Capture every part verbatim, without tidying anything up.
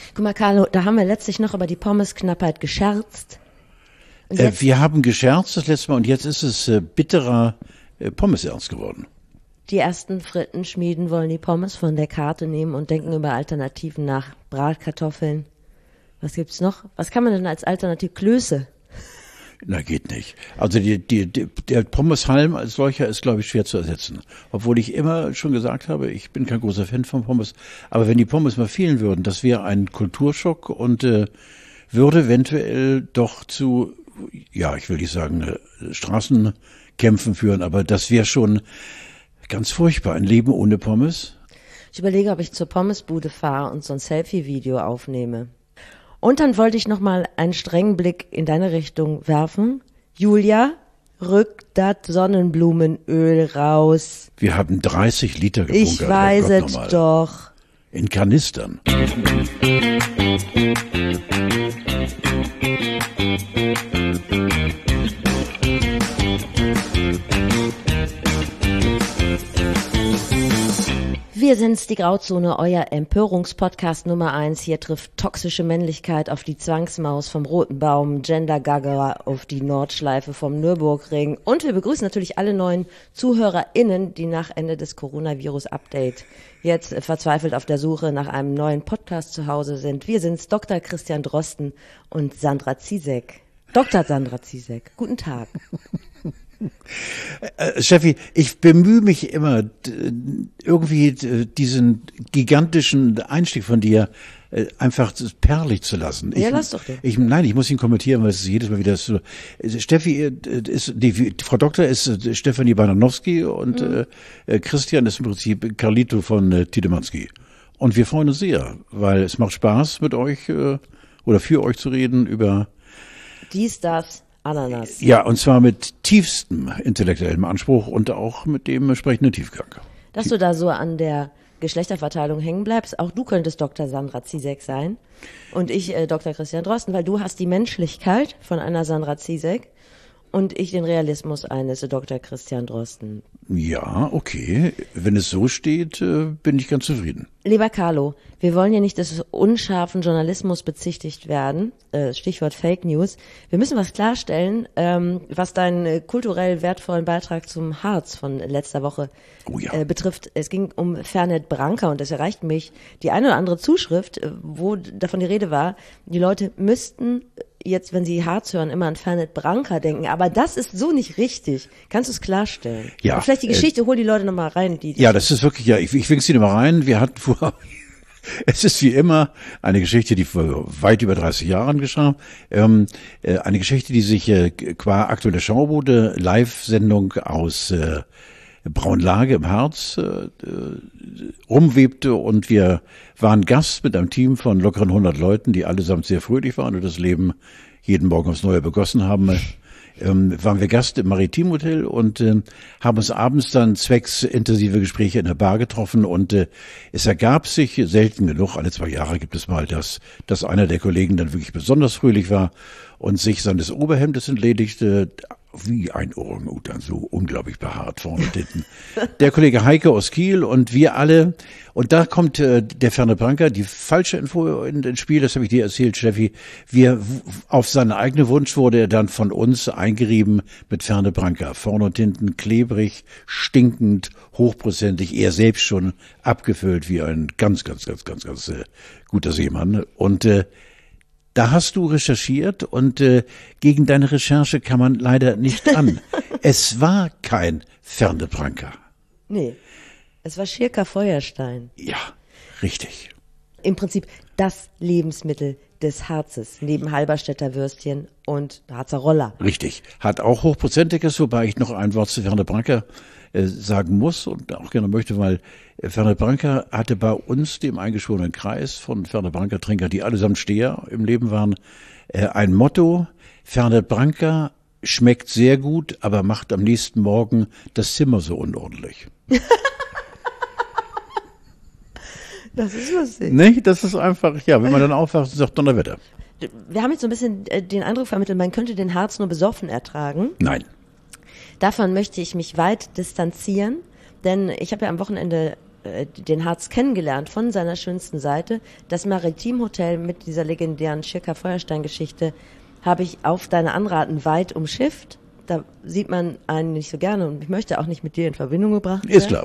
Guck mal, Carlo, da haben wir letztlich noch über die Pommesknappheit gescherzt. Äh, wir haben gescherzt das letzte Mal und jetzt ist es äh, bitterer äh, Pommesernst geworden. Die ersten Frittenschmieden wollen die Pommes von der Karte nehmen und denken über Alternativen nach. Bratkartoffeln. Was gibt's noch? Was kann man denn als Alternative? Klöße. Na, geht nicht. Also die, die, die, der Pommeshalm als solcher ist, glaube ich, schwer zu ersetzen. Obwohl ich immer schon gesagt habe, ich bin kein großer Fan von Pommes. Aber wenn die Pommes mal fehlen würden, das wäre ein Kulturschock und äh, würde eventuell doch zu, ja, ich will nicht sagen, äh, Straßenkämpfen führen, aber das wäre schon ganz furchtbar. Ein Leben ohne Pommes. Ich überlege, ob ich zur Pommesbude fahre und so ein Selfie-Video aufnehme. Und dann wollte ich noch mal einen strengen Blick in deine Richtung werfen. Julia, rück dat Sonnenblumenöl raus. Wir haben dreißig Liter gebunkert. Ich weiß es doch. In Kanistern. Wir sind's, die Grauzone, euer Empörungspodcast Nummer eins. Hier trifft toxische Männlichkeit auf die Zwangsmaus vom Roten Baum, Gender Gaga auf die Nordschleife vom Nürburgring. Und wir begrüßen natürlich alle neuen ZuhörerInnen, die nach Ende des Coronavirus-Update jetzt verzweifelt auf der Suche nach einem neuen Podcast zu Hause sind. Wir sind's, Doktor Christian Drosten und Sandra Ziesek. Doktor Sandra Ziesek, guten Tag. Äh, Steffi, ich bemühe mich immer, d- irgendwie d- diesen gigantischen Einstieg von dir äh, einfach perlig zu lassen. Ja, ich, lass doch den. Ich, nein, ich muss ihn kommentieren, weil es ist jedes Mal wieder so. Steffi äh, ist, die Frau Doktor ist äh, Stefanie Bananowski und mhm. äh, Christian ist im Prinzip Carlito von äh, Tiedemanski. Und wir freuen uns sehr, weil es macht Spaß mit euch äh, oder für euch zu reden über Dies, das, Ananas. Ja, und zwar mit tiefstem intellektuellem Anspruch und auch mit dem entsprechenden Tiefgang. Dass du da so an der Geschlechterverteilung hängen bleibst, auch du könntest Doktor Sandra Ziesek sein und ich äh, Doktor Christian Drosten, weil du hast die Menschlichkeit von einer Sandra Ziesek und ich den Realismus eines Doktor Christian Drosten. Ja, okay. Wenn es so steht, äh, bin ich ganz zufrieden. Lieber Carlo, wir wollen ja nicht des unscharfen Journalismus bezichtigt werden, äh, Stichwort Fake News. Wir müssen was klarstellen, ähm, was deinen äh, kulturell wertvollen Beitrag zum Harz von letzter Woche Oh ja. äh, betrifft. Es ging um Fernet Branca und es erreicht mich die eine oder andere Zuschrift, äh, wo davon die Rede war, die Leute müssten jetzt, wenn sie Harz hören, immer an Fernet Branca denken. Aber das ist so nicht richtig. Kannst du es klarstellen? Ja, Und vielleicht die Geschichte, äh, hol die Leute nochmal rein. Die Ja, das ist wirklich, ja, ich, ich winke sie nochmal rein. Wir hatten vor, es ist wie immer eine Geschichte, die vor weit über dreißig Jahren geschah. Ähm, äh, eine Geschichte, die sich äh, qua aktuelle Schaubude, Live-Sendung aus äh, Braunlage im Harz äh, rumwebte und wir waren Gast mit einem Team von lockeren hundert Leuten, die allesamt sehr fröhlich waren und das Leben jeden Morgen aufs Neue begossen haben. Ähm, waren wir Gast im Maritimhotel und äh, haben uns abends dann zwecks intensive Gespräche in der Bar getroffen und äh, es ergab sich selten genug, alle zwei Jahre gibt es mal das, dass einer der Kollegen dann wirklich besonders fröhlich war und sich seines Oberhemdes entledigte, wie ein Orang-Utan, so unglaublich behaart vorne und hinten. Der Kollege Heike aus Kiel und wir alle. Und da kommt äh, der Fernet Branca, die falsche Info in, ins Spiel, das habe ich dir erzählt, Steffi. Wir, auf seinen eigenen Wunsch wurde er dann von uns eingerieben mit Fernet Branca. Vorne und hinten klebrig, stinkend, hochprozentig, er selbst schon abgefüllt wie ein ganz, ganz, ganz, ganz, ganz äh, guter Seemann. Und äh, da hast du recherchiert und äh, gegen deine Recherche kann man leider nicht an. Es war kein Fernet Branca. Nee, es war Schirka Feuerstein. Ja, richtig. Im Prinzip das Lebensmittel des Harzes, neben Halberstädter Würstchen und Harzer Roller. Richtig. Hat auch hochprozentiges, wobei ich noch ein Wort zu Fernet Branca äh, sagen muss und auch gerne möchte, weil äh, Fernet Branca hatte bei uns, dem eingeschworenen Kreis von Fernet Branca-Trinker, die allesamt Steher im Leben waren, äh, ein Motto: Fernet Branca schmeckt sehr gut, aber macht am nächsten Morgen das Zimmer so unordentlich. Das ist lustig. Nicht? Das ist einfach, ja, wenn man dann aufwacht und sagt, Donnerwetter. Wir haben jetzt so ein bisschen äh, den Eindruck vermittelt, man könnte den Harz nur besoffen ertragen. Nein. Davon möchte ich mich weit distanzieren, denn ich habe ja am Wochenende äh, den Harz kennengelernt von seiner schönsten Seite. Das Maritimhotel mit dieser legendären Schirka-Feuerstein-Geschichte habe ich auf deine Anraten weit umschifft. Da sieht man einen nicht so gerne und ich möchte auch nicht mit dir in Verbindung gebracht werden. Ist klar.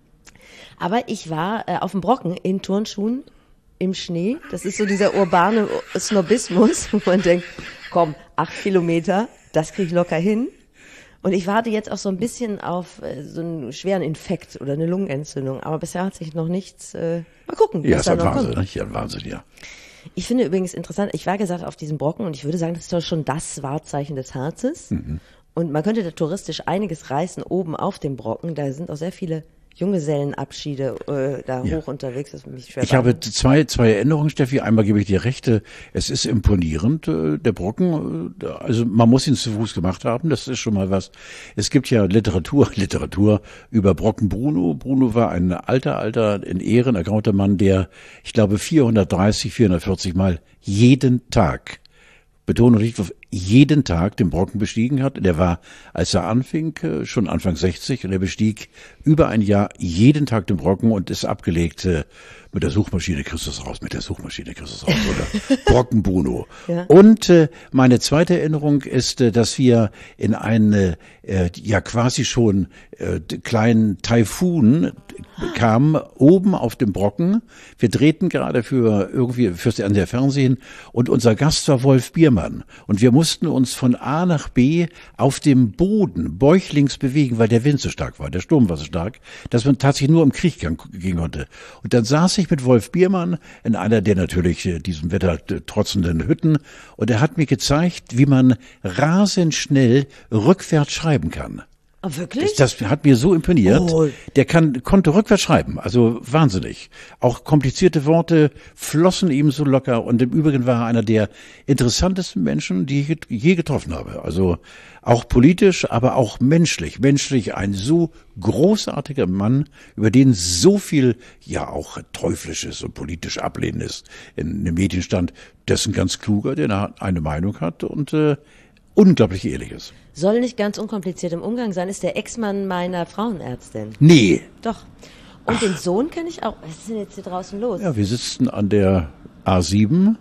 Aber ich war äh, auf dem Brocken in Turnschuhen im Schnee. Das ist so dieser urbane Snobismus, wo man denkt, komm, acht Kilometer, das krieg ich locker hin. Und ich warte jetzt auch so ein bisschen auf äh, so einen schweren Infekt oder eine Lungenentzündung. Aber bisher hat sich noch nichts, äh, mal gucken, Ja, was ist da ein noch Wahnsinn, kommt. ne? Ja, ein Wahnsinn, ja. Ich finde übrigens interessant, ich war gesagt auf diesem Brocken und ich würde sagen, das ist doch schon das Wahrzeichen des Harzes. Mhm. Und man könnte da touristisch einiges reißen oben auf dem Brocken. Da sind auch sehr viele Junggesellenabschiede äh, da Ja. hoch unterwegs. Das ist für mich schwer Ich habe zwei, zwei Erinnerungen, Steffi. Einmal gebe ich dir recht, äh, es ist imponierend, äh, der Brocken. äh, Also man muss ihn zu Fuß gemacht haben, das ist schon mal was. Es gibt ja Literatur, Literatur über Brocken Bruno. Bruno war ein alter, alter, in Ehren ergrauter Mann, der, ich glaube, vierhundertdreißig, vierhundertvierzig Mal jeden Tag, Betonung liegt auf jeden Tag den Brocken bestiegen hat. Der war, als er anfing, äh, schon Anfang sechzig und er bestieg über ein Jahr jeden Tag den Brocken und ist abgelegt äh, mit der Suchmaschine Christus raus, mit der Suchmaschine Christus raus oder Brocken Bruno. Ja. Und äh, meine zweite Erinnerung ist, äh, dass wir in einen äh, ja quasi schon äh, kleinen Taifun kamen, oben auf dem Brocken. Wir drehten gerade für irgendwie fürs N D R Fernsehen und unser Gast war Wolf Biermann und wir mussten uns von A nach B auf dem Boden bäuchlings bewegen, weil der Wind so stark war, der Sturm war so stark, dass man tatsächlich nur im Krieg gehen konnte. Und dann saß ich mit Wolf Biermann in einer der natürlich äh, diesem Wetter äh, trotzenden Hütten und er hat mir gezeigt, wie man rasend schnell rückwärts schreiben kann. Oh, wirklich? Das, das hat mir so imponiert. Oh. Der kann, konnte rückwärts schreiben, also wahnsinnig. Auch komplizierte Worte flossen ihm so locker und im Übrigen war er einer der interessantesten Menschen, die ich je getroffen habe. Also auch politisch, aber auch menschlich. Menschlich ein so großartiger Mann, über den so viel, ja auch teuflisches und politisch Ablehnendes in den Medien stand. Dessen ganz kluger, der eine Meinung hat und äh, unglaublich ehrliches. Soll nicht ganz unkompliziert im Umgang sein, ist der Ex-Mann meiner Frauenärztin. Nee. Doch. Und Ach. den Sohn kenne ich auch. Was ist denn jetzt hier draußen los? Ja, wir sitzen an der A sieben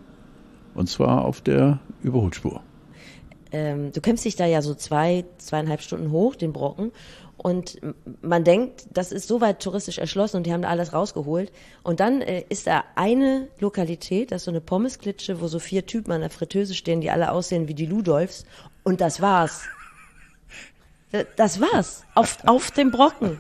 und zwar auf der Überholspur. Ähm, du kämpfst dich da ja so zwei, zweieinhalb Stunden hoch, den Brocken. Und man denkt, das ist soweit touristisch erschlossen und die haben da alles rausgeholt. Und dann äh, ist da eine Lokalität, das ist so eine Pommesklitsche, wo so vier Typen an der Fritteuse stehen, die alle aussehen wie die Ludolfs. Und das war's. Das war's. Auf, auf dem Brocken.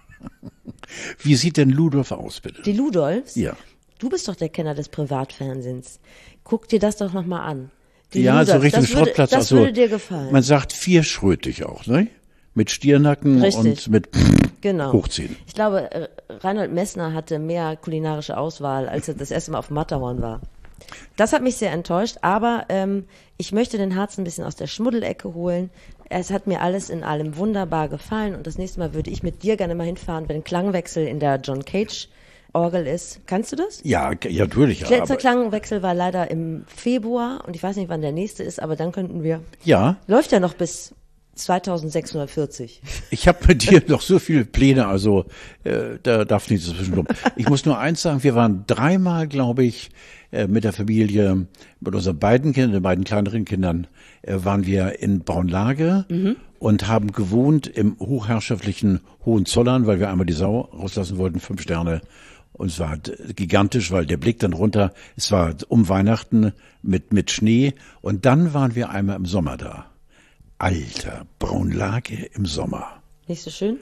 Wie sieht denn Ludolf aus, bitte? Die Ludolfs? Ja. Du bist doch der Kenner des Privatfernsehens. Guck dir das doch nochmal an. Die ja, Ludolfs, so Richtung das würde, Schrottplatz. Das also, würde dir gefallen. Man sagt vierschrötig auch, ne? Mit Stiernacken Richtig. und mit genau. Hochziehen. Ich glaube, äh, Reinhold Messner hatte mehr kulinarische Auswahl, als er das erste Mal auf dem Matterhorn war. Das hat mich sehr enttäuscht, aber ähm, ich möchte den Harz ein bisschen aus der Schmuddelecke holen. Es hat mir alles in allem wunderbar gefallen und das nächste Mal würde ich mit dir gerne mal hinfahren, wenn ein Klangwechsel in der John Cage Orgel ist. Kannst du das? Ja, ja, natürlich. Letzter aber, Klangwechsel war leider im Februar und ich weiß nicht, wann der nächste ist, aber dann könnten wir. Ja. Läuft ja noch bis zweitausendsechshundertvierzig. Ich habe mit dir noch so viele Pläne, also äh, da darf nichts dazwischen kommen. Ich muss nur eins sagen, wir waren dreimal, glaube ich, äh, mit der Familie, mit unseren beiden Kindern, den beiden kleineren Kindern, äh, waren wir in Braunlage mhm. und haben gewohnt im hochherrschaftlichen Hohenzollern, weil wir einmal die Sau rauslassen wollten, fünf Sterne. Und es war gigantisch, weil der Blick dann runter, es war um Weihnachten mit, mit Schnee und dann waren wir einmal im Sommer da. Alter, Braunlage im Sommer. Nicht so schön?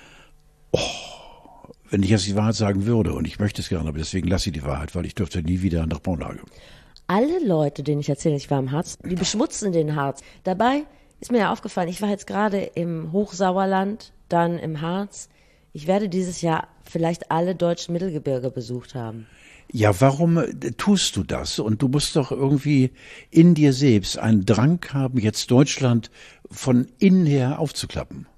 Oh, wenn ich jetzt die Wahrheit sagen würde, und ich möchte es gerne, aber deswegen lasse ich die Wahrheit, weil ich dürfte nie wieder nach Braunlage. Alle Leute, denen ich erzähle, ich war im Harz, die beschmutzen den Harz. Dabei ist mir ja aufgefallen, ich war jetzt gerade im Hochsauerland, dann im Harz. Ich werde dieses Jahr vielleicht alle deutschen Mittelgebirge besucht haben. Ja, warum tust du das? Und du musst doch irgendwie in dir selbst einen Drang haben, jetzt Deutschland von innen her aufzuklappen.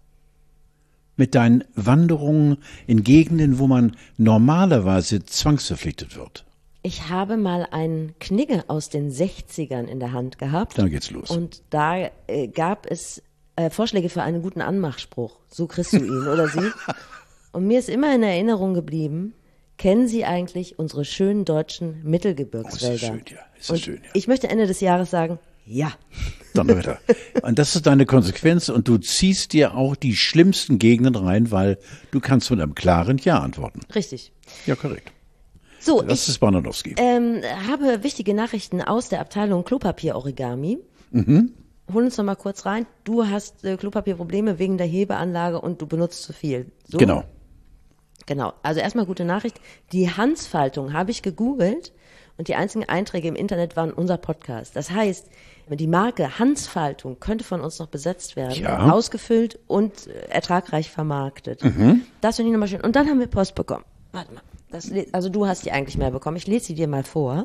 Mit deinen Wanderungen in Gegenden, wo man normalerweise zwangsverpflichtet wird. Ich habe mal einen Knigge aus den sechzigern in der Hand gehabt. Da geht's los. Und da äh, gab es äh, Vorschläge für einen guten Anmachspruch. So kriegst du ihn oder sie. Und mir ist immer in Erinnerung geblieben, kennen Sie eigentlich unsere schönen deutschen Mittelgebirgswälder? Oh, ist das schön, ja. Ist das und schön, ja. Ich möchte Ende des Jahres sagen, ja. Donnerwetter. Und das ist deine Konsequenz und du ziehst dir auch die schlimmsten Gegenden rein, weil du kannst mit einem klaren Ja antworten. Richtig. Ja, korrekt. So, Das ich ist Bananowski. ähm, habe wichtige Nachrichten aus der Abteilung Klopapier-Origami. Mhm. Hol uns noch mal kurz rein. Du hast äh, Klopapierprobleme wegen der Hebeanlage und du benutzt zu viel. So? Genau. Genau. Also erstmal gute Nachricht. Die Hansfaltung habe ich gegoogelt und die einzigen Einträge im Internet waren unser Podcast. Das heißt, die Marke Hansfaltung könnte von uns noch besetzt werden, Ja. ausgefüllt und äh, ertragreich vermarktet. Mhm. Das finde ich nochmal schön. Und dann haben wir Post bekommen. Warte mal. Das, also du hast die eigentlich mehr bekommen. Ich lese sie dir mal vor.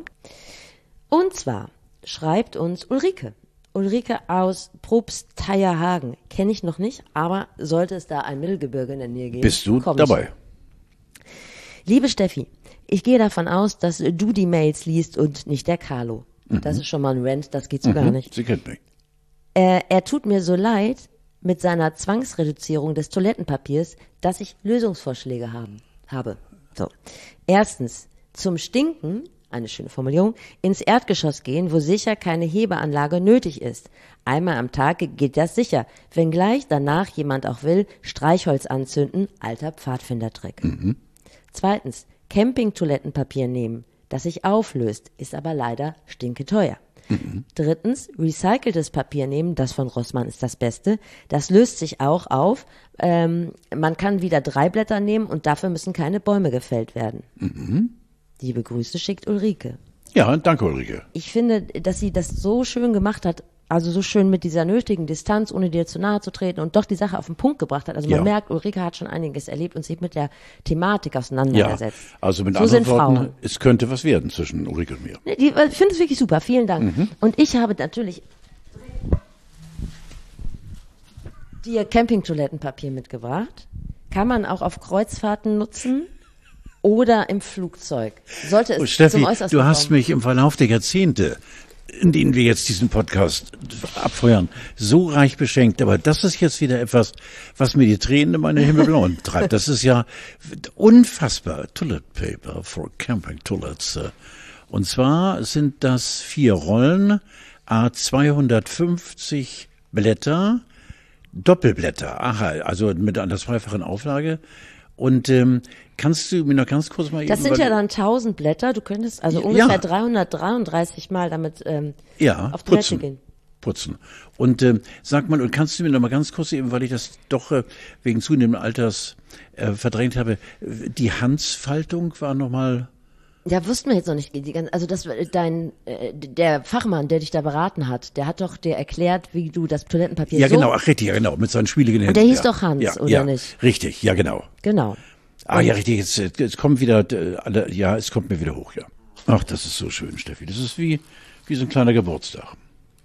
Und zwar schreibt uns Ulrike. Ulrike aus Probstheierhagen. Kenne ich noch nicht, aber sollte es da ein Mittelgebirge in der Nähe geben. Bist du komm dabei? Ich. Liebe Steffi, ich gehe davon aus, dass du die Mails liest und nicht der Carlo. Mhm. Das ist schon mal ein Rant, das geht so Mhm. gar nicht. Sie kennt mich. Äh, er tut mir so leid mit seiner Zwangsreduzierung des Toilettenpapiers, dass ich Lösungsvorschläge haben, habe. So. Erstens, zum Stinken, eine schöne Formulierung, ins Erdgeschoss gehen, wo sicher keine Hebeanlage nötig ist. Einmal am Tag geht das sicher. Wenngleich danach jemand auch will, Streichholz anzünden, alter Pfadfindertrick. Mhm. Zweitens, Campingtoilettenpapier nehmen, das sich auflöst, ist aber leider stinketeuer. Mhm. Drittens, recyceltes Papier nehmen, das von Rossmann ist das Beste. Das löst sich auch auf. Ähm, man kann wieder drei Blätter nehmen und dafür müssen keine Bäume gefällt werden. Mhm. Liebe Grüße schickt Ulrike. Ja, danke Ulrike. Ich finde, dass sie das so schön gemacht hat, also so schön mit dieser nötigen Distanz, ohne dir zu nahe zu treten und doch die Sache auf den Punkt gebracht hat. Also man Ja. merkt, Ulrike hat schon einiges erlebt und sich mit der Thematik Ja, auseinandergesetzt. also mit So anderen sind Worten, Frauen. es könnte was werden zwischen Ulrike und mir. Nee, die, ich finde es wirklich super, vielen Dank. Mhm. Und ich habe natürlich dir Campingtoilettenpapier mitgebracht. Kann man auch auf Kreuzfahrten nutzen oder im Flugzeug. Sollte es Oh, Steffi, zum Äußersten du hast kommen. mich im Verlauf der Jahrzehnte, in denen wir jetzt diesen Podcast abfeuern, so reich beschenkt. Aber das ist jetzt wieder etwas, was mir die Tränen in meine Himmelblauen treibt. Das ist ja unfassbar. Toilet Paper for Camping Toilets. Und zwar sind das vier Rollen, à zweihundertfünfzig Blätter, Doppelblätter, aha, also mit einer zweifachen Auflage. Und ähm, kannst du mir noch ganz kurz mal Das eben... sind ja weil- dann tausend Blätter. Du könntest also Ja. ungefähr dreihundertdreiunddreißig Mal damit ähm, Ja, auf Toilette putzen. gehen. Putzen. Und ähm, sag mal, und kannst du mir noch mal ganz kurz eben, weil ich das doch äh, wegen zunehmenden Alters äh, verdrängt habe, äh, die Hansfaltung war noch mal... Ja, wussten wir jetzt noch nicht. Die gan- Also das dein äh, der Fachmann, der dich da beraten hat, der hat doch dir erklärt, wie du das Toilettenpapier Ja, so genau, ach richtig, ja genau, mit seinen schwieligen Händen. der hieß ja. doch Hans, ja, oder ja, nicht? Richtig, ja genau. Genau. Ah ja, richtig, jetzt, jetzt kommt wieder, äh, alle, ja, es kommt mir wieder hoch, ja. Ach, das ist so schön, Steffi, das ist wie, wie so ein kleiner Geburtstag.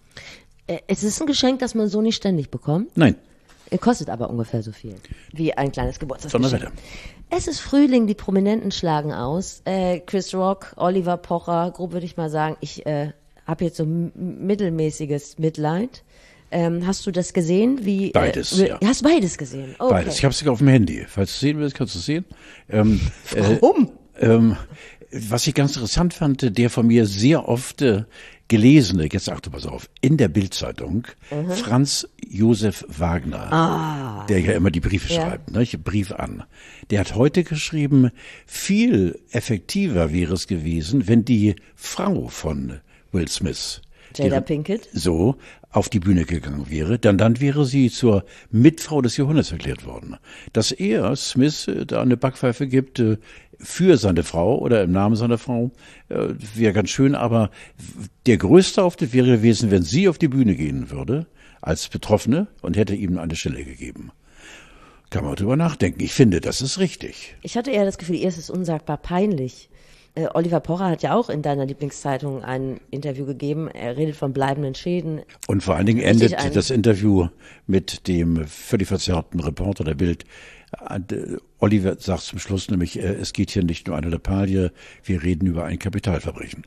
Äh, Es ist ein Geschenk, das man so nicht ständig bekommt. Nein, Er kostet aber ungefähr so viel wie ein kleines Geburtstagsgeschenk. Donnerwetter. Es ist Frühling, die Prominenten schlagen aus. Äh, Chris Rock, Oliver Pocher, grob würde ich mal sagen. Ich äh, habe jetzt so m- mittelmäßiges Mitleid. Ähm, hast du das gesehen? Wie, Beides, äh, ja. Hast beides gesehen? Okay. Beides. Ich habe es sogar auf dem Handy. Falls du es sehen willst, kannst du es sehen. Ähm, Warum? Äh, ähm, was ich ganz interessant fand, der von mir sehr oft äh, gelesene, jetzt achte pass auf, in der Bildzeitung, mhm. Franz Josef Wagner, ah. der ja immer die Briefe Ja. schreibt, ne, Brief an. Der hat heute geschrieben, viel effektiver wäre es gewesen, wenn die Frau von Will Smith, Jada deren- Pinkett? so auf die Bühne gegangen wäre, dann dann wäre sie zur Mitfrau des Jahrhunderts erklärt worden. Dass er, Smith, äh, da eine Backpfeife gibt äh, für seine Frau oder im Namen seiner Frau, äh, wäre ganz schön, aber der größte Auftritt wäre gewesen, wenn sie auf die Bühne gehen würde, als Betroffene, und hätte ihm eine Stelle gegeben. Kann man drüber nachdenken. Ich finde, das ist richtig. Ich hatte eher das Gefühl, ihr ist es unsagbar peinlich. Äh, Oliver Pocher hat ja auch in deiner Lieblingszeitung ein Interview gegeben. Er redet von bleibenden Schäden. Und vor allen Dingen Richtig endet ein- das Interview mit dem völlig verzerrten Reporter der Bild. Äh, Oliver sagt zum Schluss nämlich, äh, es geht hier nicht nur eine Lappalie, wir reden über ein Kapitalverbrechen.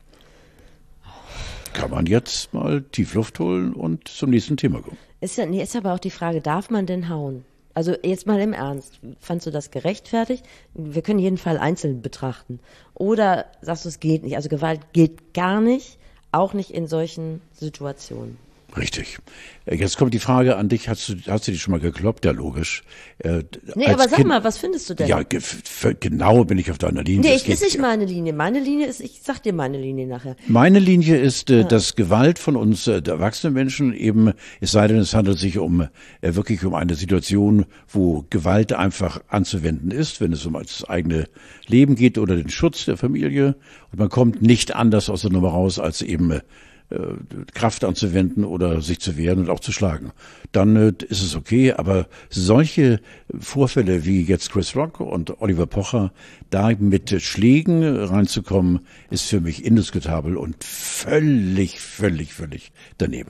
Kann man jetzt mal Tiefluft holen und zum nächsten Thema kommen. Ist ja, nee, ist aber auch die Frage, darf man denn hauen? Also jetzt mal im Ernst, fandst du das gerechtfertigt? Wir können jeden Fall einzeln betrachten. Oder sagst du, es geht nicht? Also Gewalt geht gar nicht, auch nicht in solchen Situationen. Richtig. Jetzt kommt die Frage an dich, hast du, hast du die schon mal gekloppt? Ja, logisch. Äh, nee, aber sag kind, mal, was findest du denn? Ja, ge- genau bin ich auf deiner Linie. Nee, es ist nicht meine Linie. Meine Linie ist, ich sag dir meine Linie nachher. Meine Linie ist, äh, ah. dass Gewalt von uns äh, erwachsenen Menschen eben, es sei denn, es handelt sich um äh, wirklich um eine Situation, wo Gewalt einfach anzuwenden ist, wenn es um das eigene Leben geht oder den Schutz der Familie. Und man kommt nicht anders aus der Nummer raus, als eben äh, Kraft anzuwenden oder sich zu wehren und auch zu schlagen. Dann äh, ist es okay, aber solche Vorfälle wie jetzt Chris Rock und Oliver Pocher, da mit Schlägen reinzukommen, ist für mich indiskutabel und völlig, völlig, völlig daneben.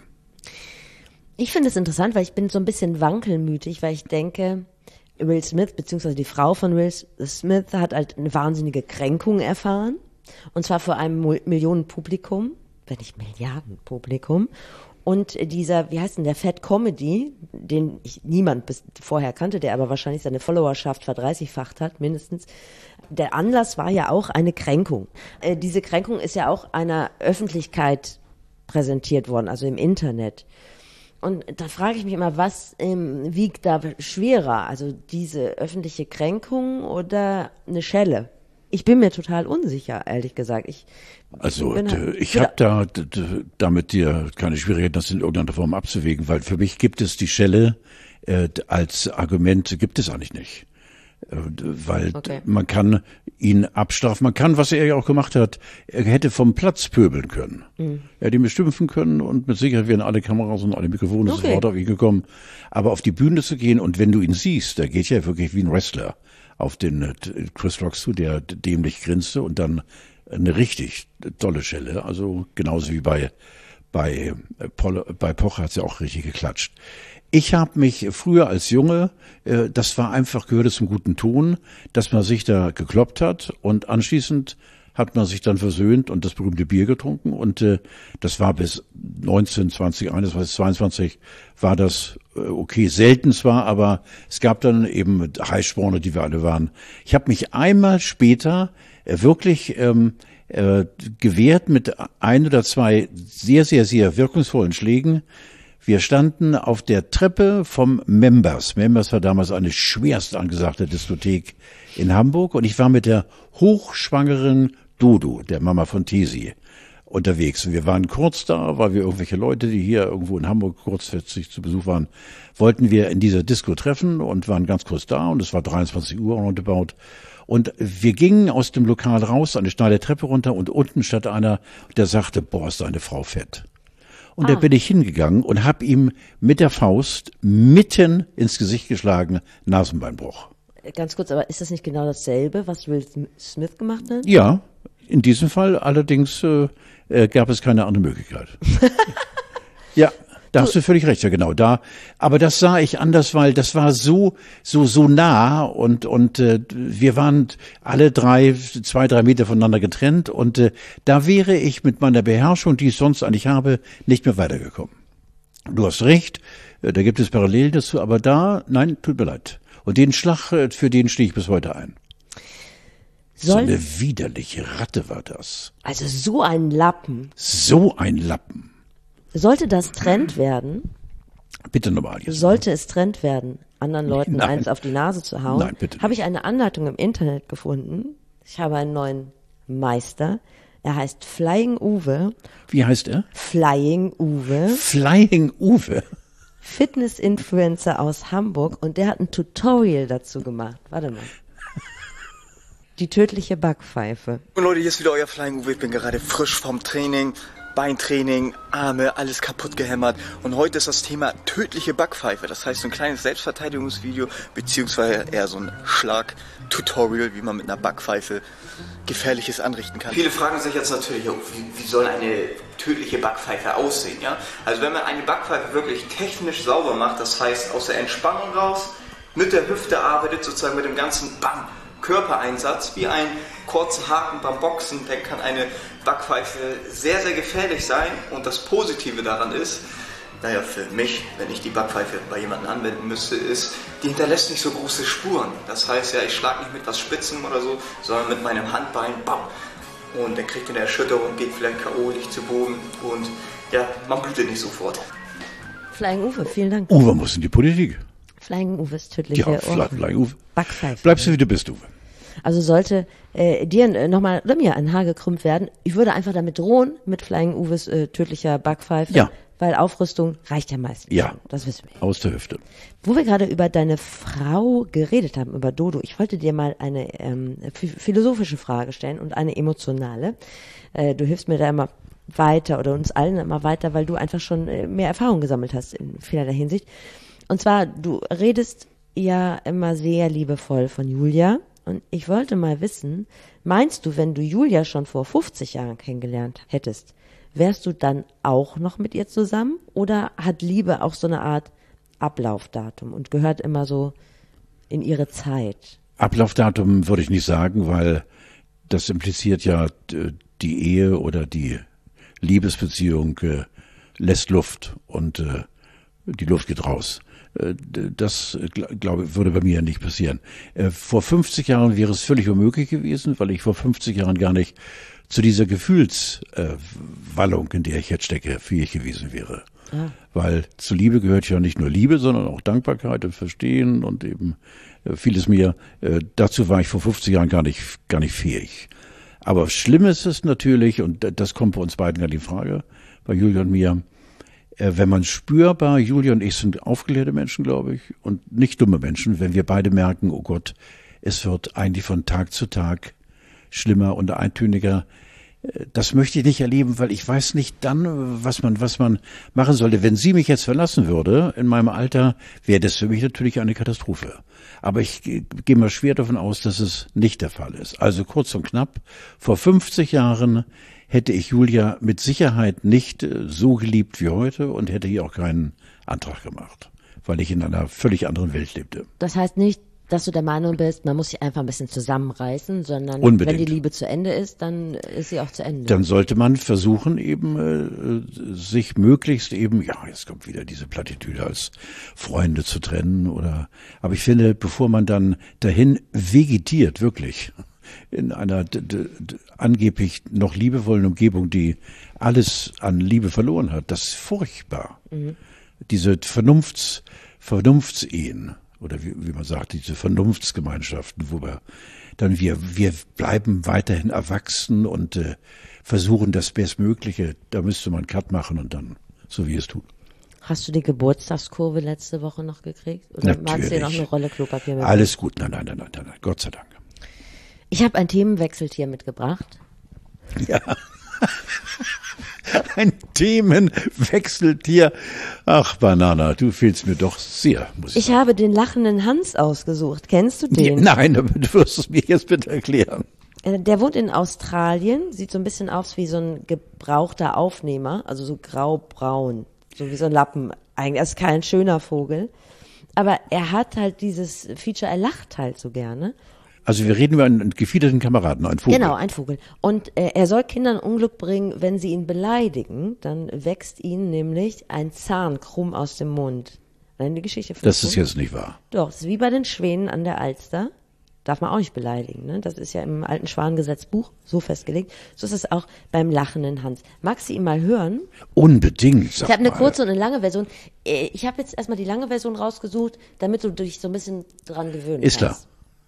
Ich finde es interessant, weil ich bin so ein bisschen wankelmütig, weil ich denke, Will Smith, beziehungsweise die Frau von Will Smith, hat halt eine wahnsinnige Kränkung erfahren. Und zwar vor einem Millionenpublikum. wenn nicht Milliardenpublikum. Und dieser, wie heißt denn der, Fat Comedy, den ich niemand bis vorher kannte, der aber wahrscheinlich seine Followerschaft verdreißigfacht hat, mindestens. Der Anlass war ja auch eine Kränkung. Äh, diese Kränkung ist ja auch einer Öffentlichkeit präsentiert worden, also im Internet. Und da frage ich mich immer, was ähm, wiegt da schwerer? Also diese öffentliche Kränkung oder eine Schelle? Ich bin mir total unsicher, ehrlich gesagt. Ich Also halt, ich habe da d- d- damit dir keine Schwierigkeiten, das in irgendeiner Form abzuwägen, weil für mich gibt es die Schelle äh, als Argument, gibt es eigentlich nicht. Äh, weil okay. man kann ihn abstrafen, man kann, was er ja auch gemacht hat, er hätte vom Platz pöbeln können. Mhm. Er hätte ihn beschimpfen können und mit Sicherheit wären alle Kameras und alle Mikrofone okay. sofort auf ihn gekommen. Aber auf die Bühne zu gehen und wenn du ihn siehst, da geht ja wirklich wie ein Wrestler auf den Chris Rock zu, der dämlich grinste und dann eine richtig tolle Schelle, also genauso wie bei bei Pol, bei Pocher hat's ja auch richtig geklatscht. Ich habe mich früher als Junge, äh, das war einfach, gehörte zum guten Ton, dass man sich da gekloppt hat und anschließend hat man sich dann versöhnt und das berühmte Bier getrunken und äh, das war bis neunzehn, zwanzig, einundzwanzig, zweiundzwanzig war das äh, okay, selten zwar, aber es gab dann eben Heißsporne, die wir alle waren. Ich habe mich einmal später äh, wirklich ähm, äh, gewehrt mit ein oder zwei sehr, sehr, sehr wirkungsvollen Schlägen. Wir standen auf der Treppe vom Members. Members war damals eine schwerst angesagte Diskothek in Hamburg und ich war mit der hochschwangeren Dodo, der Mama von Tesi, unterwegs. Und wir waren kurz da, weil wir irgendwelche Leute, die hier irgendwo in Hamburg kurzfristig zu Besuch waren, wollten wir in dieser Disco treffen und waren ganz kurz da und es war dreiundzwanzig Uhr roundabout. Und wir gingen aus dem Lokal raus, eine steile Treppe runter und unten stand einer, der sagte, boah, ist deine Frau fett. Und ah. da bin ich hingegangen und habe ihm mit der Faust mitten ins Gesicht geschlagen, Nasenbeinbruch. Ganz kurz, aber ist das nicht genau dasselbe, was Will Smith gemacht hat? Ja, in diesem Fall allerdings äh, äh, gab es keine andere Möglichkeit. Ja, da du, hast du völlig recht, ja genau, da. Aber das sah ich anders, weil das war so, so, so nah und und äh, wir waren alle drei, zwei, drei Meter voneinander getrennt und äh, da wäre ich mit meiner Beherrschung, die ich sonst eigentlich habe, nicht mehr weitergekommen. Du hast recht, äh, da gibt es Parallelen dazu, aber da, nein, tut mir leid. Und den Schlag, äh, für den stehe ich bis heute ein. So eine widerliche Ratte war das. Also so ein Lappen. So ein Lappen. Sollte das Trend werden? Bitte nochmal. Jetzt. Sollte es Trend werden, anderen Leuten Nein. eins auf die Nase zu hauen? Nein, bitte nicht. Habe ich eine Anleitung im Internet gefunden. Ich habe einen neuen Meister. Er heißt Flying Uwe. Wie heißt er? Flying Uwe. Flying Uwe. Fitness-Influencer aus Hamburg und der hat ein Tutorial dazu gemacht. Warte mal. Die tödliche Backpfeife. Und Leute, hier ist wieder euer Flying Uwe. Ich bin gerade frisch vom Training, Beintraining, Arme, alles kaputt gehämmert. Und heute ist das Thema tödliche Backpfeife. Das heißt, so ein kleines Selbstverteidigungsvideo, beziehungsweise eher so ein Schlag-Tutorial, wie man mit einer Backpfeife Gefährliches anrichten kann. Viele fragen sich jetzt natürlich, wie, wie soll eine tödliche Backpfeife aussehen? Ja? Also wenn man eine Backpfeife wirklich technisch sauber macht, das heißt aus der Entspannung raus, mit der Hüfte arbeitet, sozusagen mit dem ganzen Bam, Körpereinsatz, wie ein kurzer Haken beim Boxen, dann kann eine Backpfeife sehr, sehr gefährlich sein. Und das Positive daran ist, naja, für mich, wenn ich die Backpfeife bei jemandem anwenden müsste, ist, die hinterlässt nicht so große Spuren. Das heißt ja, ich schlage nicht mit was Spitzem oder so, sondern mit meinem Handbein, bam. Und der kriegt eine Erschütterung, geht vielleicht K O, liegt zu Boden und ja, man blutet nicht sofort. Flying Uwe, vielen Dank. Uwe muss in die Politik. Flying Uwes tödliche Ja, Flying Uwe. Backpfeife. Bleibst du, wie du bist, Uwe. Also sollte äh, dir äh, nochmal oder mir ein Haar gekrümmt werden, ich würde einfach damit drohen, mit Flying Uwes äh, tödlicher Backpfeife. Ja. Weil Aufrüstung reicht ja meistens. Ja. Schon. Das wissen wir. Aus der Hüfte. Wo wir gerade über deine Frau geredet haben, über Dodo, ich wollte dir mal eine ähm, philosophische Frage stellen und eine emotionale. Äh, du hilfst mir da immer weiter oder uns allen immer weiter, weil du einfach schon äh, mehr Erfahrung gesammelt hast in vielerlei Hinsicht. Und zwar, du redest ja immer sehr liebevoll von Julia. Und ich wollte mal wissen, meinst du, wenn du Julia schon vor fünfzig Jahren kennengelernt hättest, wärst du dann auch noch mit ihr zusammen? Oder hat Liebe auch so eine Art Ablaufdatum und gehört immer so in ihre Zeit? Ablaufdatum würde ich nicht sagen, weil das impliziert ja, die Ehe oder die Liebesbeziehung äh, lässt Luft und äh, die Luft geht raus. Das, glaube ich, würde bei mir nicht passieren. Vor fünfzig Jahren wäre es völlig unmöglich gewesen, weil ich vor fünfzig Jahren gar nicht zu dieser Gefühlswallung, in der ich jetzt stecke, fähig gewesen wäre. Ah. Weil zu Liebe gehört ja nicht nur Liebe, sondern auch Dankbarkeit und Verstehen und eben vieles mehr. Dazu war ich vor fünfzig Jahren gar nicht, gar nicht fähig. Aber schlimm ist es natürlich, und das kommt bei uns beiden gar nicht in Frage, bei Julia und mir, wenn man spürbar, Julia und ich sind aufgeklärte Menschen, glaube ich, und nicht dumme Menschen, wenn wir beide merken, oh Gott, es wird eigentlich von Tag zu Tag schlimmer und eintöniger. Das möchte ich nicht erleben, weil ich weiß nicht dann, was man, was man machen sollte. Wenn sie mich jetzt verlassen würde, in meinem Alter, wäre das für mich natürlich eine Katastrophe. Aber ich gehe mal schwer davon aus, dass es nicht der Fall ist. Also kurz und knapp, vor fünfzig Jahren hätte ich Julia mit Sicherheit nicht so geliebt wie heute und hätte hier auch keinen Antrag gemacht, weil ich in einer völlig anderen Welt lebte. Das heißt nicht, dass du der Meinung bist, man muss sich einfach ein bisschen zusammenreißen, sondern Unbedingt. Wenn die Liebe zu Ende ist, dann ist sie auch zu Ende. Dann sollte man versuchen, eben äh, sich möglichst eben, ja, jetzt kommt wieder diese Plattitüde, als Freunde zu trennen oder, aber ich finde, bevor man dann dahin vegetiert, wirklich, in einer d- d- d- angeblich noch liebevollen Umgebung, die alles an Liebe verloren hat, das ist furchtbar. Mhm. Diese Vernunfts, Vernunftsehen, oder wie, wie man sagt, diese Vernunftsgemeinschaften, wo wir dann wir, wir bleiben weiterhin erwachsen und äh, versuchen das Bestmögliche, da müsste man einen Cut machen und dann, so wie es tut. Hast du die Geburtstagskurve letzte Woche noch gekriegt? Oder Natürlich. magst du dir noch eine Rolle Klopapier mitbringen? Alles gut, nein, nein, nein, nein, nein, Gott sei Dank. Ich habe ein Themenwechseltier mitgebracht. Ja. Ein Themenwechseltier. Ach, Banana, du fehlst mir doch sehr, muss ich Ich sagen. habe den lachenden Hans ausgesucht. Kennst du den? Ja, nein, aber du wirst es mir jetzt bitte erklären. Der wohnt in Australien, sieht so ein bisschen aus wie so ein gebrauchter Aufnehmer, also so grau-braun, so wie so ein Lappen. Eigentlich ist kein schöner Vogel, aber er hat halt dieses Feature, er lacht halt so gerne. Also wir reden über einen gefiederten Kameraden, einen Vogel. Genau, ein Vogel. Und äh, er soll Kindern Unglück bringen, wenn sie ihn beleidigen, dann wächst ihnen nämlich ein Zahn krumm aus dem Mund. Eine Geschichte von Das ist jetzt nicht wahr. Doch, das ist wie bei den Schwänen an der Alster. Darf man auch nicht beleidigen, ne? Das ist ja im alten Schwanengesetzbuch so festgelegt. So ist es auch beim lachenden Hans. Magst du ihn mal hören? Unbedingt, sag Ich habe eine mal. kurze und eine lange Version. Äh, Ich habe jetzt erstmal die lange Version rausgesucht, damit du dich so ein bisschen dran gewöhnen Ist klar. kannst.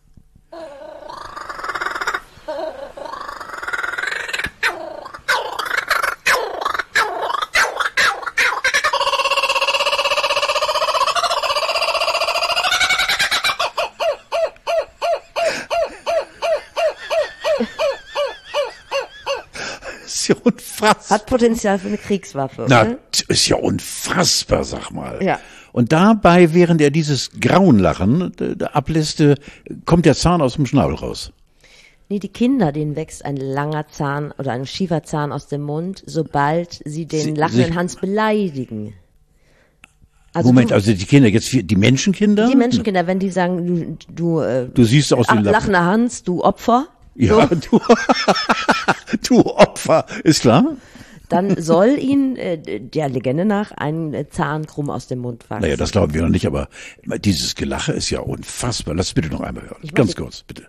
Ist ja unfassbar. Hat Potenzial für eine Kriegswaffe. Na, oder? ist ja unfassbar, sag mal. Ja. Und dabei, während er dieses Grauenlachen äh, ablässt, äh, kommt der Zahn aus dem Schnabel raus. Nee, die Kinder, denen wächst ein langer Zahn oder ein schiefer Zahn aus dem Mund, sobald sie den Sie- lachenden sich- Hans beleidigen. Also Moment, du, also die Kinder, jetzt die die Menschenkinder? die Menschenkinder, wenn die sagen, du, du, äh, Du siehst aus wie ein Lappen. lachender Hans, du Opfer. Ja, So, du, du Opfer, ist klar? dann soll ihn äh, der Legende nach ein Zahn krumm aus dem Mund wachsen. Naja, das glauben wir noch nicht, aber dieses Gelache ist ja unfassbar. Lass es bitte noch einmal hören. Ganz die- kurz, bitte.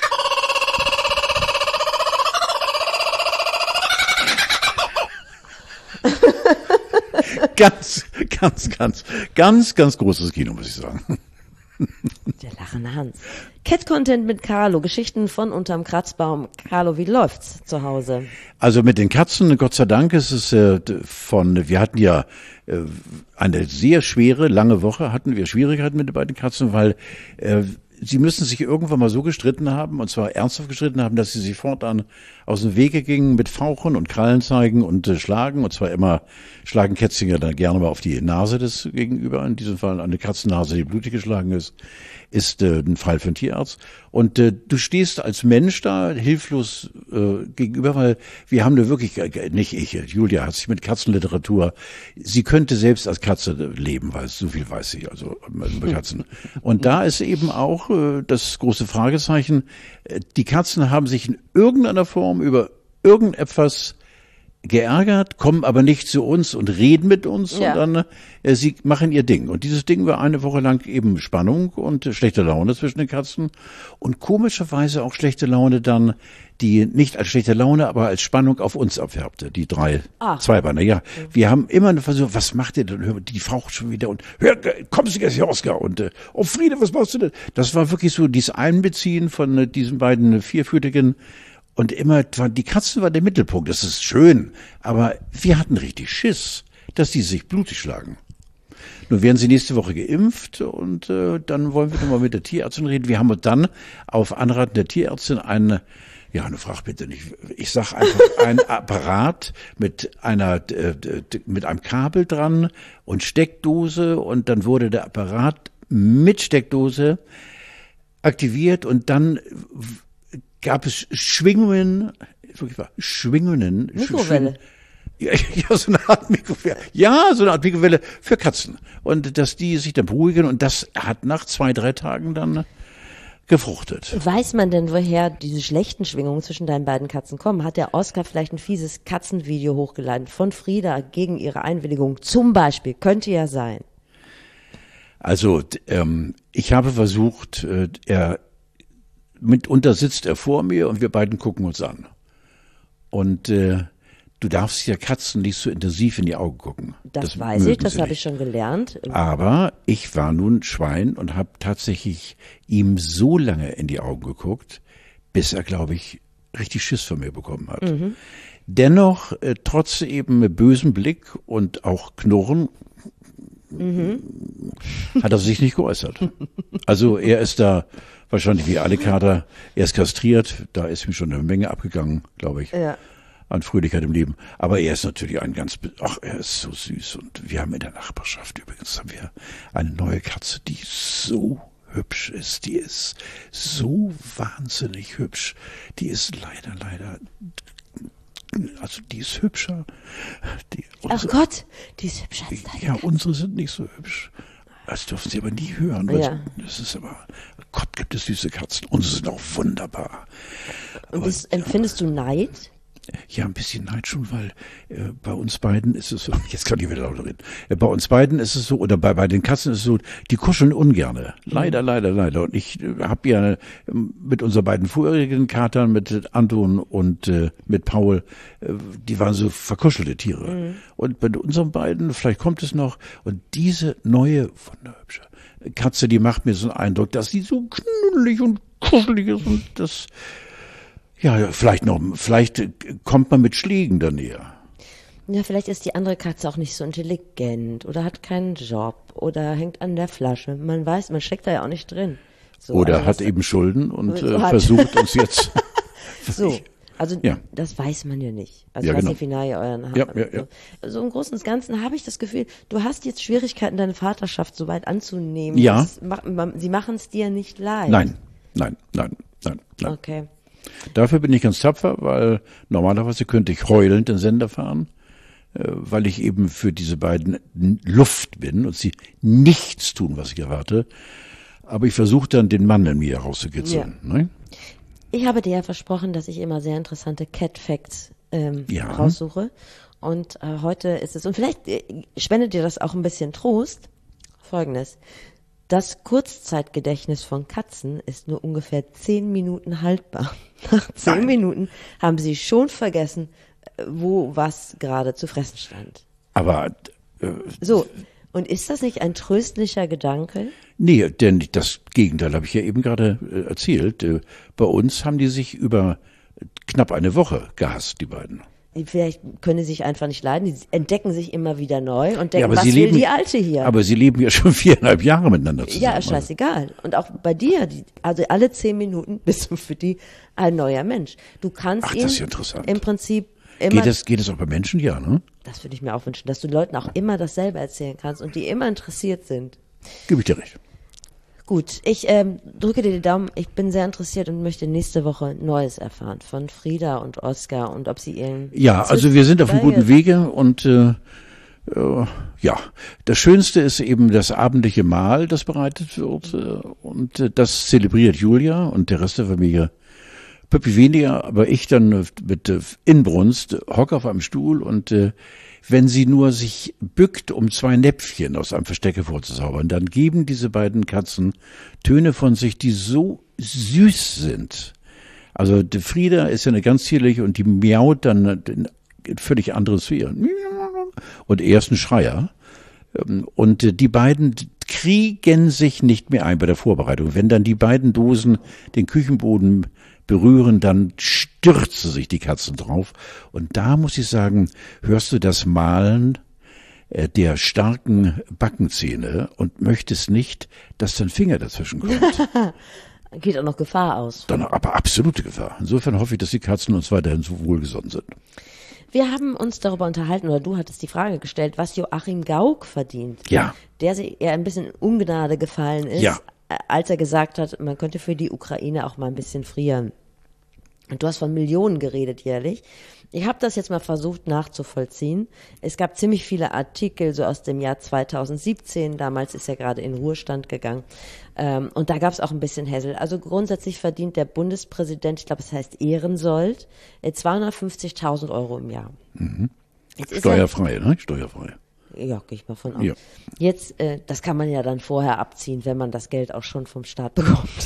Ganz, ganz, ganz, ganz, ganz großes Kino, muss ich sagen. Der lachende Hans. Cat-Content mit Carlo, Geschichten von unterm Kratzbaum. Carlo, wie läuft's zu Hause? Also mit den Katzen, Gott sei Dank, ist es äh, von, wir hatten ja äh, eine sehr schwere, lange Woche, hatten wir Schwierigkeiten mit den beiden Katzen, weil äh, sie müssen sich irgendwann mal so gestritten haben, und zwar ernsthaft gestritten haben, dass sie sich fortan aus dem Wege gingen mit Fauchen und Krallen zeigen und äh, schlagen, und zwar immer schlagen Kätzchen dann gerne mal auf die Nase des Gegenüber, in diesem Fall eine Katzennase, die blutig geschlagen ist, ist äh, ein Fall für einen Tierarzt. Und äh, du stehst als Mensch da hilflos äh, gegenüber, weil wir haben da wirklich, äh, nicht ich, Julia hat sich mit Katzenliteratur, sie könnte selbst als Katze leben, weil so viel weiß sie, also über Katzen. Und da ist eben auch äh, das große Fragezeichen, äh, die Katzen haben sich in irgendeiner Form über irgendetwas geärgert, kommen aber nicht zu uns und reden mit uns, Ja. sondern äh, sie machen ihr Ding. Und dieses Ding war eine Woche lang eben Spannung und äh, schlechte Laune zwischen den Katzen und komischerweise auch schlechte Laune dann, die nicht als schlechte Laune, aber als Spannung auf uns abfärbte, die drei Ah. Zweibeiner. Ja, wir haben immer versucht, was macht ihr denn? Hör, die faucht schon wieder und hör, kommst du jetzt hier, Oskar? Und äh, oh Friede, was machst du denn? Das war wirklich so dieses Einbeziehen von äh, diesen beiden Vierfüßigen. Und immer, die Katzen war der Mittelpunkt, das ist schön, aber wir hatten richtig Schiss, dass die sich blutig schlagen. Nun werden sie nächste Woche geimpft und äh, dann wollen wir nochmal mit der Tierärztin reden. Wir haben uns dann auf Anraten der Tierärztin eine, ja, eine frag bitte nicht, ich sag einfach ein Apparat mit einer, äh, mit einem Kabel dran und Steckdose, und dann wurde der Apparat mit Steckdose aktiviert und dann gab es Schwingungen, wirklich wahr, Schwingungen. Mikrowelle. Ja, ja, so eine Art Mikrowelle. Ja, so eine Art Mikrowelle für Katzen. Und dass die sich dann beruhigen, und das hat nach zwei, drei Tagen dann gefruchtet. Weiß man denn, woher diese schlechten Schwingungen zwischen deinen beiden Katzen kommen? Hat der Oskar vielleicht ein fieses Katzenvideo hochgeladen von Frieda gegen ihre Einwilligung? Zum Beispiel. Könnte ja sein. Also, ähm, ich habe versucht, äh, er mitunter sitzt er vor mir und wir beiden gucken uns an. Und äh, du darfst ja Katzen nicht so intensiv in die Augen gucken. Das, Das weiß ich, mögen das sie habe nicht. ich schon gelernt. Aber ich war nun Schwein und habe tatsächlich ihm so lange in die Augen geguckt, bis er, glaube ich, richtig Schiss von mir bekommen hat. Mhm. Dennoch, äh, trotz eben bösem Blick und auch Knurren, Mhm. hat er sich nicht geäußert. Also er ist da wahrscheinlich wie alle Kater, er ist kastriert, da ist mir schon eine Menge abgegangen, glaube ich, Ja. an Fröhlichkeit im Leben. Aber er ist natürlich ein ganz, ach, er ist so süß. Und wir haben in der Nachbarschaft übrigens, haben wir eine neue Katze, die so hübsch ist, die ist so wahnsinnig hübsch, die ist leider, leider, also die ist hübscher. Die, Ach Gott, die ist hübscher als deine. ja, unsere sind nicht so hübsch. Das dürfen Sie aber nie hören. Weil Ja. Das ist aber, Gott, gibt es süße Katzen. Unsere sind auch wunderbar. Und Aber, das, empfindest du Neid? ja, ein bisschen Neid schon, weil äh, bei uns beiden ist es so, jetzt kann ich wieder lauter reden, äh, bei uns beiden ist es so, oder bei, bei den Katzen ist es so, die kuscheln ungerne. Leider, leider, leider. Und ich äh, habe ja äh, mit unseren beiden vorherigen Katern, mit Anton und äh, mit Paul, äh, die waren so verkuschelte Tiere. Mhm. Und bei unseren beiden, vielleicht kommt es noch, und diese neue, wunderhübsche Katze, die macht mir so einen Eindruck, dass die so knuddelig und kuschelig ist und das... Ja, ja, vielleicht noch, vielleicht kommt man mit Schlägen da näher. Ja, vielleicht ist die andere Katze auch nicht so intelligent oder hat keinen Job oder hängt an der Flasche. Man weiß, man steckt da ja auch nicht drin. So, Oder also hat was- eben Schulden und So äh, hat- versucht uns jetzt. So, also Ja. das weiß man ja nicht. Also Ja, ich weiß genau. nicht, wie nah ihr euren habt. Ja, ja, ja. So im Großen und Ganzen habe ich das Gefühl, du hast jetzt Schwierigkeiten, deine Vaterschaft so weit anzunehmen. Ja. Das macht- man- Sie machen es dir nicht leicht. Nein, nein, nein, nein, nein. Okay. Dafür bin ich ganz tapfer, weil normalerweise könnte ich heulend den Sender fahren, äh, weil ich eben für diese beiden Luft bin und sie nichts tun, was ich erwarte. Aber ich versuche dann, den Mann in mir herauszukitzeln. Ne? Ich habe dir ja versprochen, dass ich immer sehr interessante Cat Facts ähm, Ja. raussuche. und äh, heute ist es, und vielleicht äh, spendet dir das auch ein bisschen Trost, Folgendes. Das Kurzzeitgedächtnis von Katzen ist nur ungefähr zehn Minuten haltbar. Nach zehn Nein. Minuten haben sie schon vergessen, wo was gerade zu fressen stand. Aber äh, so, und ist das nicht ein tröstlicher Gedanke? Nee, denn das Gegenteil habe ich ja eben gerade äh, erzählt. Äh, bei uns haben die sich über knapp eine Woche gehasst, die beiden. Vielleicht können sie sich einfach nicht leiden, die entdecken sich immer wieder neu und denken, ja, was will leben, die Alte hier? Aber sie leben ja schon viereinhalb Jahre miteinander zusammen. Ja, scheißegal. Und auch bei dir, die, also alle zehn Minuten bist du für die ein neuer Mensch. Du kannst Ach, ihn das ist ja interessant. im Prinzip immer... Geht es, geht es auch bei Menschen? Ja, ne? Das würde ich mir auch wünschen, dass du Leuten auch immer dasselbe erzählen kannst und die immer interessiert sind. Gebe ich dir recht. Gut, ich ähm, drücke dir die Daumen. Ich bin sehr interessiert und möchte nächste Woche Neues erfahren von Frieda und Oskar und ob sie ihren... Ja, also wir sind auf einem guten Wege und äh, äh, ja, das Schönste ist eben das abendliche Mahl, das bereitet wird äh, und äh, das zelebriert Julia und der Rest der Familie. Pöppi weniger, aber ich dann mit äh, Inbrunst hocke auf einem Stuhl und äh, wenn sie nur sich bückt, um zwei Näpfchen aus einem Versteck hervorzuzaubern, dann geben diese beiden Katzen Töne von sich, die so süß sind. Also die Frieda ist ja eine ganz zierliche und die miaut dann ein völlig anderes zu ihr. Und er ist ein Schreier. Und die beiden kriegen sich nicht mehr ein bei der Vorbereitung. Wenn dann die beiden Dosen den Küchenboden berühren, dann stürzen sich die Katzen drauf. Und da muss ich sagen, hörst du das Mahlen äh, der starken Backenzähne und möchtest nicht, dass dein Finger dazwischen kommt. Geht auch noch Gefahr aus. Dann aber absolute Gefahr. Insofern hoffe ich, dass die Katzen uns weiterhin so wohlgesonnen sind. Wir haben uns darüber unterhalten, oder du hattest die Frage gestellt, was Joachim Gauck verdient. Ja. Der sich eher ein bisschen in Ungnade gefallen ist, ja. als er gesagt hat, man könnte für die Ukraine auch mal ein bisschen frieren. Und du hast von Millionen geredet jährlich. Ich habe das jetzt mal versucht nachzuvollziehen. Es gab ziemlich viele Artikel so aus dem Jahr zweitausendsiebzehn. Damals ist er gerade in Ruhestand gegangen. Ähm, und da gab es auch ein bisschen Hässel. Also grundsätzlich verdient der Bundespräsident, ich glaube, es heißt Ehrensold, äh, zweihundertfünfzigtausend Euro im Jahr. Mhm. Steuerfrei, ne? Steuerfrei. Ja, gehe ich mal von aus. Ja. Jetzt, äh, das kann man ja dann vorher abziehen, wenn man das Geld auch schon vom Staat bekommt.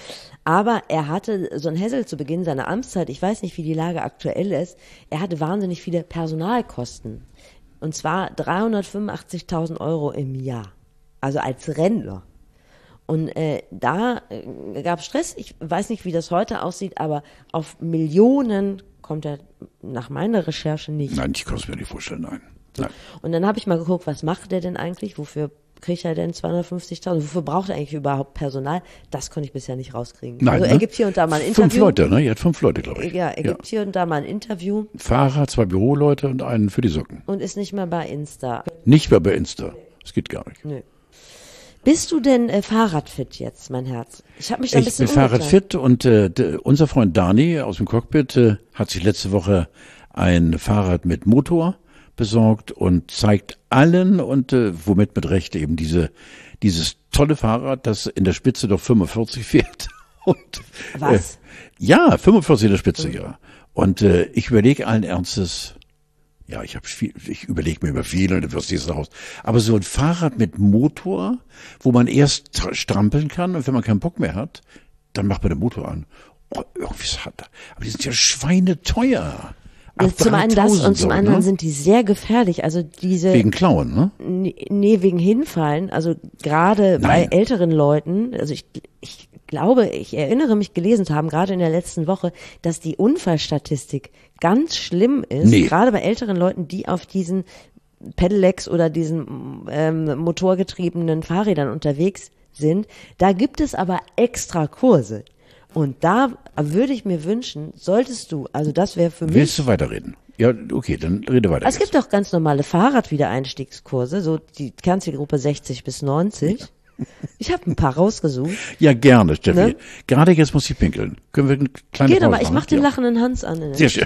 Aber er hatte so ein Hässel zu Beginn seiner Amtszeit, ich weiß nicht, wie die Lage aktuell ist, er hatte wahnsinnig viele Personalkosten. Und zwar dreihundertfünfundachtzigtausend Euro im Jahr. Also als Rentner. Und äh, da äh, gab es Stress. Ich weiß nicht, wie das heute aussieht, aber auf Millionen kommt er nach meiner Recherche nicht. Nein, ich kann es mir nicht vorstellen, nein. nein. Und dann habe ich mal geguckt, was macht der denn eigentlich? Wofür kriegt er denn zweihundertfünfzigtausend? Wofür braucht er eigentlich überhaupt Personal? Das konnte ich bisher nicht rauskriegen. Nein, also er ne? gibt hier und da mal ein Interview. Fünf Leute, ne? Er hat fünf Leute, glaube ich. Ja, er gibt ja. hier und da mal ein Interview. Fahrer, zwei Büroleute und einen für die Socken. Und ist nicht mehr bei Insta. Nicht mehr bei Insta. Das geht gar nicht. Nö. Bist du denn äh, Fahrradfit jetzt, mein Herz? Ich habe mich da ein ich bisschen bin Fahrradfit und äh, de, unser Freund Dani aus dem Cockpit äh, hat sich letzte Woche ein Fahrrad mit Motor besorgt und zeigt allen und äh, womit mit Recht eben diese dieses tolle Fahrrad, das in der Spitze doch fünfundvierzig fährt. Und, Was? Äh, ja, fünfundvierzig in der Spitze, mhm. ja. Und äh, ich überlege allen Ernstes, ja, ich habe viel, ich überlege mir über viel und dann wirst du es raus. Aber so ein Fahrrad mit Motor, wo man erst strampeln kann und wenn man keinen Bock mehr hat, dann macht man den Motor an. Oh, irgendwie hat er. Aber die sind ja schweineteuer. Ja, zum einen das und zum so, anderen ne? sind die sehr gefährlich. Also diese wegen Klauen, ne? Nee, wegen Hinfallen. Also gerade bei älteren Leuten, also ich, ich glaube, ich erinnere mich gelesen zu haben, gerade in der letzten Woche, dass die Unfallstatistik ganz schlimm ist, nee. gerade bei älteren Leuten, die auf diesen Pedelecs oder diesen ähm, motorgetriebenen Fahrrädern unterwegs sind. Da gibt es aber extra Kurse. Und da würde ich mir wünschen, solltest du, also das wäre für mich... Willst du weiterreden? Ja, okay, dann rede weiter. Es gibt auch ganz normale Fahrradwiedereinstiegskurse, so die Kernzielgruppe sechzig bis neunzig. Ja. Ich habe ein paar rausgesucht. Ja, gerne, Steffi. Ne? Gerade jetzt muss ich pinkeln. Können wir eine kleine Geh Pause doch mal, ich mach den ja. lachenden Hans an. Sehr schön.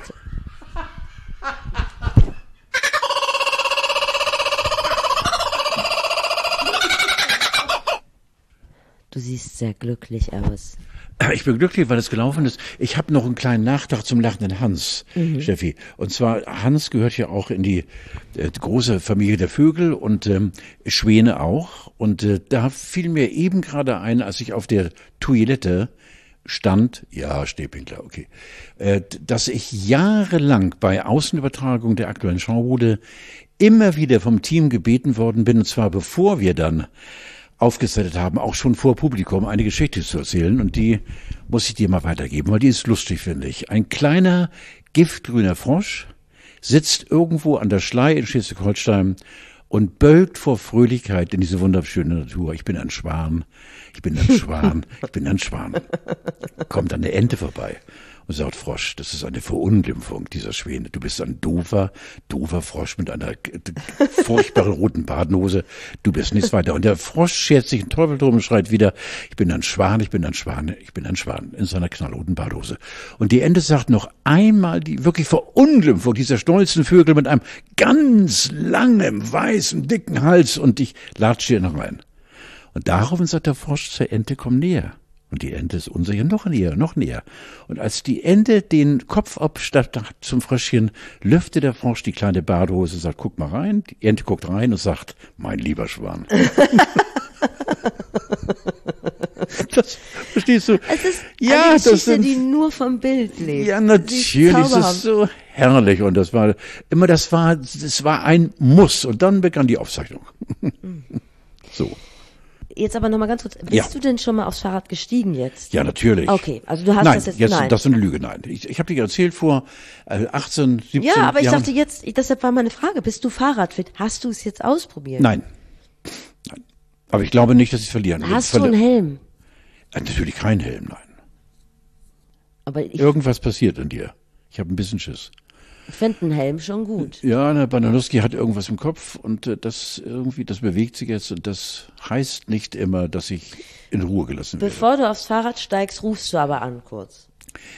Du siehst sehr glücklich aus. Ich bin glücklich, weil es gelaufen ist. Ich habe noch einen kleinen Nachtrag zum lachenden Hans, mhm. Steffi. Und zwar, Hans gehört ja auch in die äh, große Familie der Vögel und ähm, Schwäne auch. Und äh, da fiel mir eben gerade ein, als ich auf der Toilette stand, ja, Stäbchen, okay, äh, dass ich jahrelang bei Außenübertragung der aktuellen Schaubude immer wieder vom Team gebeten worden bin, und zwar bevor wir dann aufgesetzt haben, auch schon vor Publikum eine Geschichte zu erzählen, und die muss ich dir mal weitergeben, weil die ist lustig, finde ich. Ein kleiner giftgrüner Frosch sitzt irgendwo an der Schlei in Schleswig-Holstein und bölkt vor Fröhlichkeit in diese wunderschöne Natur. Ich bin ein Schwan, ich bin ein Schwan, ich bin ein Schwan. Kommt an der Ente vorbei und sagt, Frosch, das ist eine Verunglimpfung dieser Schwäne. Du bist ein doofer, doofer Frosch mit einer furchtbaren roten Badnose. Du bist nichts weiter. Und der Frosch schert sich einen Teufel drum und schreit wieder, ich bin ein Schwan, ich bin ein Schwan, ich bin ein Schwan, in seiner knallroten Badhose. Und die Ente sagt noch einmal die wirklich Verunglimpfung dieser stolzen Vögel mit einem ganz langen, weißen, dicken Hals, und ich latsche hier noch rein. Und daraufhin sagt der Frosch zur Ente, komm näher. Und die Ente ist unsicher, noch näher, noch näher. Und als die Ente den Kopf abstatt zum Fröschchen, lüftet der Frosch die kleine Badehose, sagt, guck mal rein. Die Ente guckt rein und sagt, mein lieber Schwan. Das, verstehst du? Es ist ja, eine Geschichte, das sind, die nur vom Bild lebt. Ja, natürlich, es ist so herrlich. Und das war immer, das war, das war ein Muss. Und dann begann die Aufzeichnung. So. Jetzt aber nochmal ganz kurz, bist ja. du denn schon mal aufs Fahrrad gestiegen jetzt? Ja, natürlich. Okay, also du hast nein, das jetzt, jetzt nein. Das ist eine Lüge, nein. Ich, ich habe dir erzählt vor äh, achtzehn, siebzehn Jahren. Ja, aber ich Jahren. dachte jetzt, deshalb war meine Frage, bist du Fahrradfit? Hast du es jetzt ausprobiert? Nein. Nein. Aber ich glaube nicht, dass ich verlieren will. Hast du einen Helm? Äh, natürlich kein Helm, nein. Aber ich Irgendwas passiert in dir. Ich habe ein bisschen Schiss. fände einen Helm schon gut. Ja, der Bananowski hat irgendwas im Kopf, und äh, das irgendwie, das bewegt sich jetzt, und das heißt nicht immer, dass ich in Ruhe gelassen werde. Bevor du aufs Fahrrad steigst, rufst du aber an kurz.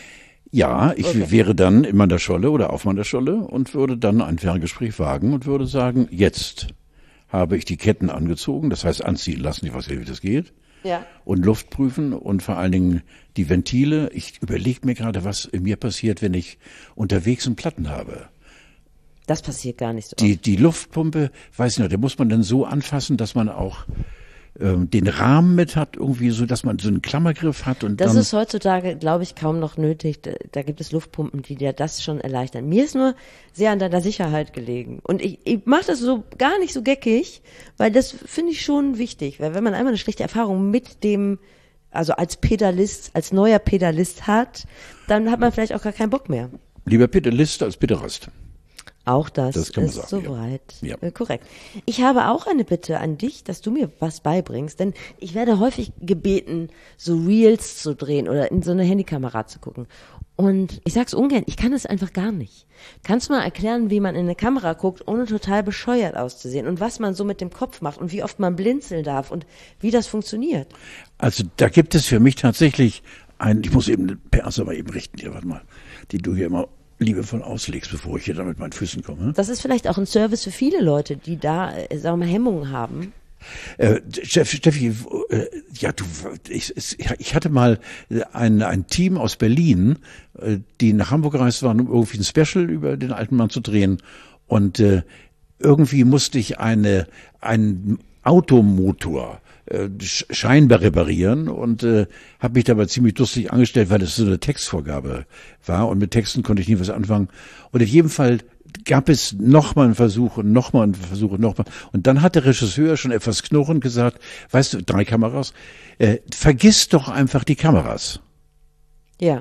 Ja, ich Okay. wäre dann in meiner Scholle oder auf meiner Scholle und würde dann ein Ferngespräch wagen und würde sagen, jetzt habe ich die Ketten angezogen, das heißt anziehen lassen, ich weiß nicht, wie das geht. Ja. Und Luft prüfen und vor allen Dingen die Ventile. Ich überlege mir gerade, was in mir passiert, wenn ich unterwegs einen Platten habe. Das passiert gar nicht so. Die, die Luftpumpe, weiß ich nicht, da muss man dann so anfassen, dass man auch ähm, den Rahmen mit hat, irgendwie so, dass man so einen Klammergriff hat. Und Das dann, ist heutzutage, glaube ich, kaum noch nötig. Da, da gibt es Luftpumpen, die dir das schon erleichtern. Mir ist nur sehr an deiner Sicherheit gelegen. Und ich, ich mache das so gar nicht so geckig, weil das finde ich schon wichtig. Weil wenn man einmal eine schlechte Erfahrung mit dem, also als Pedalist, als neuer Pedalist hat, dann hat man vielleicht auch gar keinen Bock mehr. Lieber Pedalist als Pederast. Auch das, Das kann man ist sagen, ja. soweit Ja. äh, korrekt. Ich habe auch eine Bitte an dich, dass du mir was beibringst, denn ich werde häufig gebeten, so Reels zu drehen oder in so eine Handykamera zu gucken. Und ich sag's ungern, ich kann es einfach gar nicht. Kannst du mal erklären, wie man in eine Kamera guckt, ohne total bescheuert auszusehen, und was man so mit dem Kopf macht und wie oft man blinzeln darf und wie das funktioniert? Also da gibt es für mich tatsächlich ein, ich muss eben den Perser mal eben richten, hier, warte mal, die du hier immer liebevoll auslegst, bevor ich hier dann mit meinen Füßen komme. Das ist vielleicht auch ein Service für viele Leute, die da, äh, sagen wir mal, Hemmungen haben. Äh, Steff, Steffi, äh, ja, du, ich, ich hatte mal ein, ein Team aus Berlin, äh, die nach Hamburg gereist waren, um irgendwie ein Special über den alten Mann zu drehen. Und äh, irgendwie musste ich eine, einen Automotor äh, scheinbar reparieren und äh, habe mich dabei ziemlich lustig angestellt, weil es so eine Textvorgabe war, und mit Texten konnte ich nie was anfangen. Und in jedem Fall gab es nochmal einen Versuch und nochmal einen Versuch und nochmal. Und dann hat der Regisseur schon etwas knurrend gesagt, weißt du, drei Kameras, äh, vergiss doch einfach die Kameras. Ja.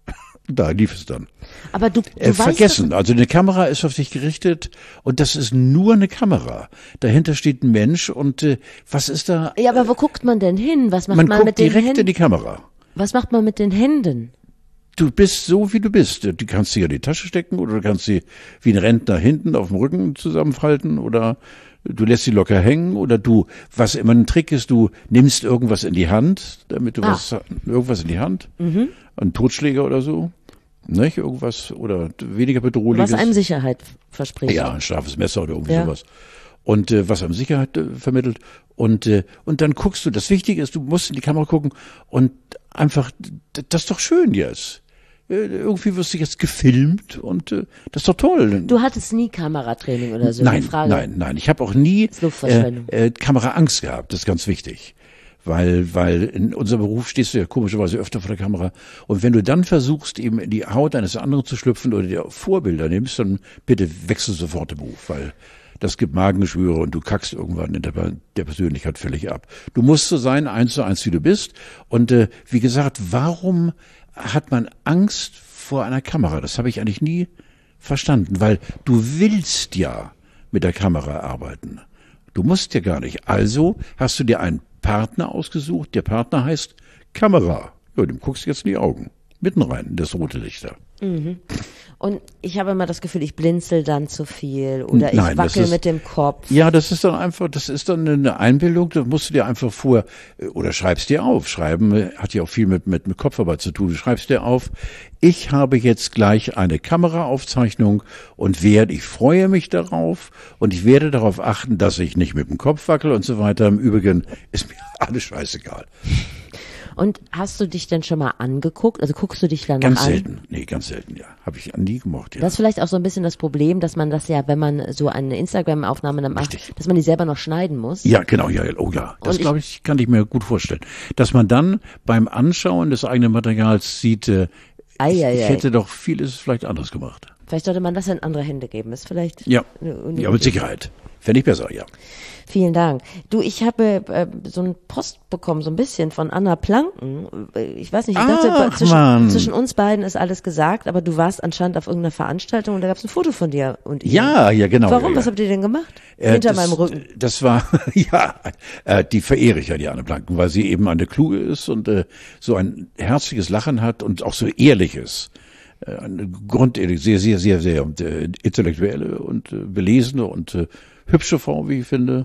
Da lief es dann. Aber du, du Äh, weißt vergessen, also eine Kamera ist auf dich gerichtet, und das ist nur eine Kamera. Dahinter steht ein Mensch, und äh, was ist da? doch, ja, aber wo guckt man denn hin? Was macht Man man, guckt mit den direkt Händen? in die Kamera. Was macht man mit den Händen? Du bist so, wie du bist. Du kannst sie in die Tasche stecken, oder du kannst sie wie ein Rentner hinten auf dem Rücken zusammenfalten, oder du lässt sie locker hängen, oder du, was immer ein Trick ist, du nimmst irgendwas in die Hand, damit du Ah. was, irgendwas in die Hand, mhm. einen Totschläger oder so, nicht? Irgendwas, oder weniger bedrohliches. Was einem Sicherheit verspricht. Ja, ein scharfes Messer oder irgendwie Ja. sowas. Und äh, was einem Sicherheit äh, vermittelt. Und äh, und dann guckst du, das Wichtige ist, du musst in die Kamera gucken und einfach, das ist doch schön jetzt. Irgendwie wirst du jetzt gefilmt und äh, das ist doch toll. Du hattest nie Kameratraining oder so? Nein, die Frage. nein, nein. Ich habe auch nie äh, äh, Kameraangst gehabt. Das ist ganz wichtig. Weil, weil in unserem Beruf stehst du ja komischerweise öfter vor der Kamera. Und wenn du dann versuchst, eben in die Haut eines anderen zu schlüpfen oder dir Vorbilder nimmst, dann bitte wechsel sofort den Beruf, weil das gibt Magengeschwüre und du kackst irgendwann in der, der Persönlichkeit völlig ab. Du musst so sein, eins zu eins, wie du bist. Und äh, wie gesagt, warum hat man Angst vor einer Kamera? Das habe ich eigentlich nie verstanden, weil du willst ja mit der Kamera arbeiten. Du musst ja gar nicht. Also hast du dir einen Partner ausgesucht. Der Partner heißt Kamera. Ja, dem guckst du jetzt in die Augen. Mitten rein in das rote Licht da. Mhm. Und ich habe immer das Gefühl, ich blinzel dann zu viel oder ich Nein, wackel ist, mit dem Kopf. Ja, das ist dann einfach, das ist dann eine Einbildung, da musst du dir einfach vor, oder schreibst dir auf. Schreiben hat ja auch viel mit, mit, mit Kopfarbeit zu tun. Du schreibst dir auf, ich habe jetzt gleich eine Kameraaufzeichnung und werde, ich freue mich darauf und ich werde darauf achten, dass ich nicht mit dem Kopf wackel und so weiter. Im Übrigen ist mir alles scheißegal. Und hast du dich denn schon mal angeguckt? Also guckst du dich dann ganz an? Ganz selten, nee, ganz selten, ja. Habe ich nie gemocht, ja. Das ist vielleicht auch so ein bisschen das Problem, dass man das ja, wenn man so eine Instagram-Aufnahme dann macht, Richtig. dass man die selber noch schneiden muss. Ja, genau, ja, oh ja. Das glaube ich, kann ich mir gut vorstellen. Dass man dann beim Anschauen des eigenen Materials sieht, äh, ei, ich, ei, ich hätte ei. doch vieles vielleicht anders gemacht. Vielleicht sollte man das in andere Hände geben. Ist vielleicht ja, eine, eine ja, mit Sicherheit. Fände ich besser, ja. Vielen Dank. Du, ich habe äh, so einen Post bekommen, so ein bisschen von Anna Planken. Ich weiß nicht, ich Ach, dachte, zwischen, Mann. zwischen uns beiden ist alles gesagt, aber du warst anscheinend auf irgendeiner Veranstaltung und da gab es ein Foto von dir und ihr. Ja, ja, genau. Warum? Ja, ja. Was habt ihr denn gemacht? Äh, Hinter das, meinem Rücken. Das war, ja, äh, die verehre ich ja, die Anna Planken, weil sie eben eine Kluge ist und äh, so ein herzliches Lachen hat und auch so ehrlich ist. Äh, eine grundehrlich, sehr, sehr, sehr, sehr äh, intellektuelle und äh, belesene und äh, hübsche Frau, wie ich finde.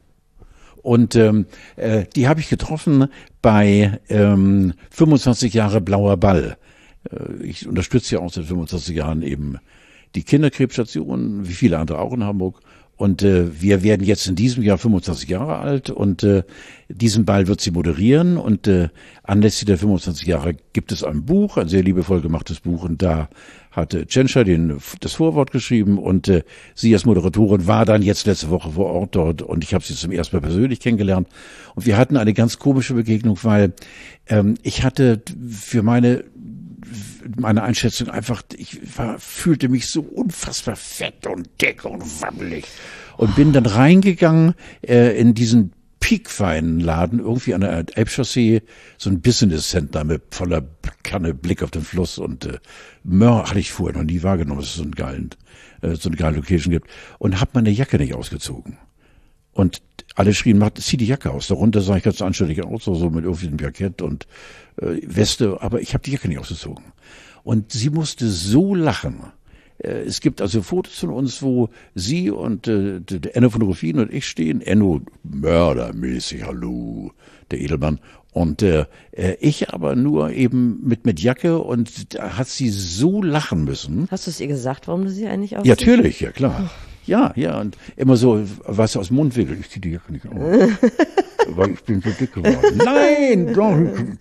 Und ähm, äh, die habe ich getroffen bei ähm, fünfundzwanzig Jahre Blauer Ball. Äh, ich unterstütze ja auch seit fünfundzwanzig Jahren eben die Kinderkrebsstation, wie viele andere auch in Hamburg. Und äh, wir werden jetzt in diesem Jahr fünfundzwanzig Jahre alt und äh, diesen Ball wird sie moderieren. Und äh, anlässlich der fünfundzwanzig Jahre gibt es ein Buch, ein sehr liebevoll gemachtes Buch. Und da hatte Tschentscher den das Vorwort geschrieben und äh, sie als Moderatorin war dann jetzt letzte Woche vor Ort dort und ich habe sie zum ersten Mal persönlich kennengelernt. Und wir hatten eine ganz komische Begegnung, weil ähm, ich hatte für meine meine Einschätzung einfach, ich war, fühlte mich so unfassbar fett und dick und wabbelig und bin dann reingegangen äh, in diesen piekfeinen Laden, irgendwie an der Elbchaussee, so ein Business Center mit voller Kanne, Blick auf den Fluss und äh, Möhr hatte ich vorher noch nie wahrgenommen, dass es so einen geilen, äh, so eine geile Location gibt und habe meine Jacke nicht ausgezogen. Und alle schrien, mach, zieh die Jacke aus. Darunter sah ich ganz anständig aus, so mit irgendwie einem Jackett und äh, Weste, aber ich habe die Jacke nicht ausgezogen. Und sie musste so lachen. Äh, es gibt also Fotos von uns, wo sie und äh, der Enno von Ruffin und ich stehen. Enno mördermäßig, hallo, der Edelmann. Und äh, ich aber nur eben mit mit Jacke und da hat sie so lachen müssen. Hast du es ihr gesagt, warum du sie eigentlich ausziehst? Ja, natürlich, ja klar. Ja, ja, und immer so, was aus dem Mund will, ich zieh die Jacke nicht aus, weil ich bin so dick geworden. Nein, doch.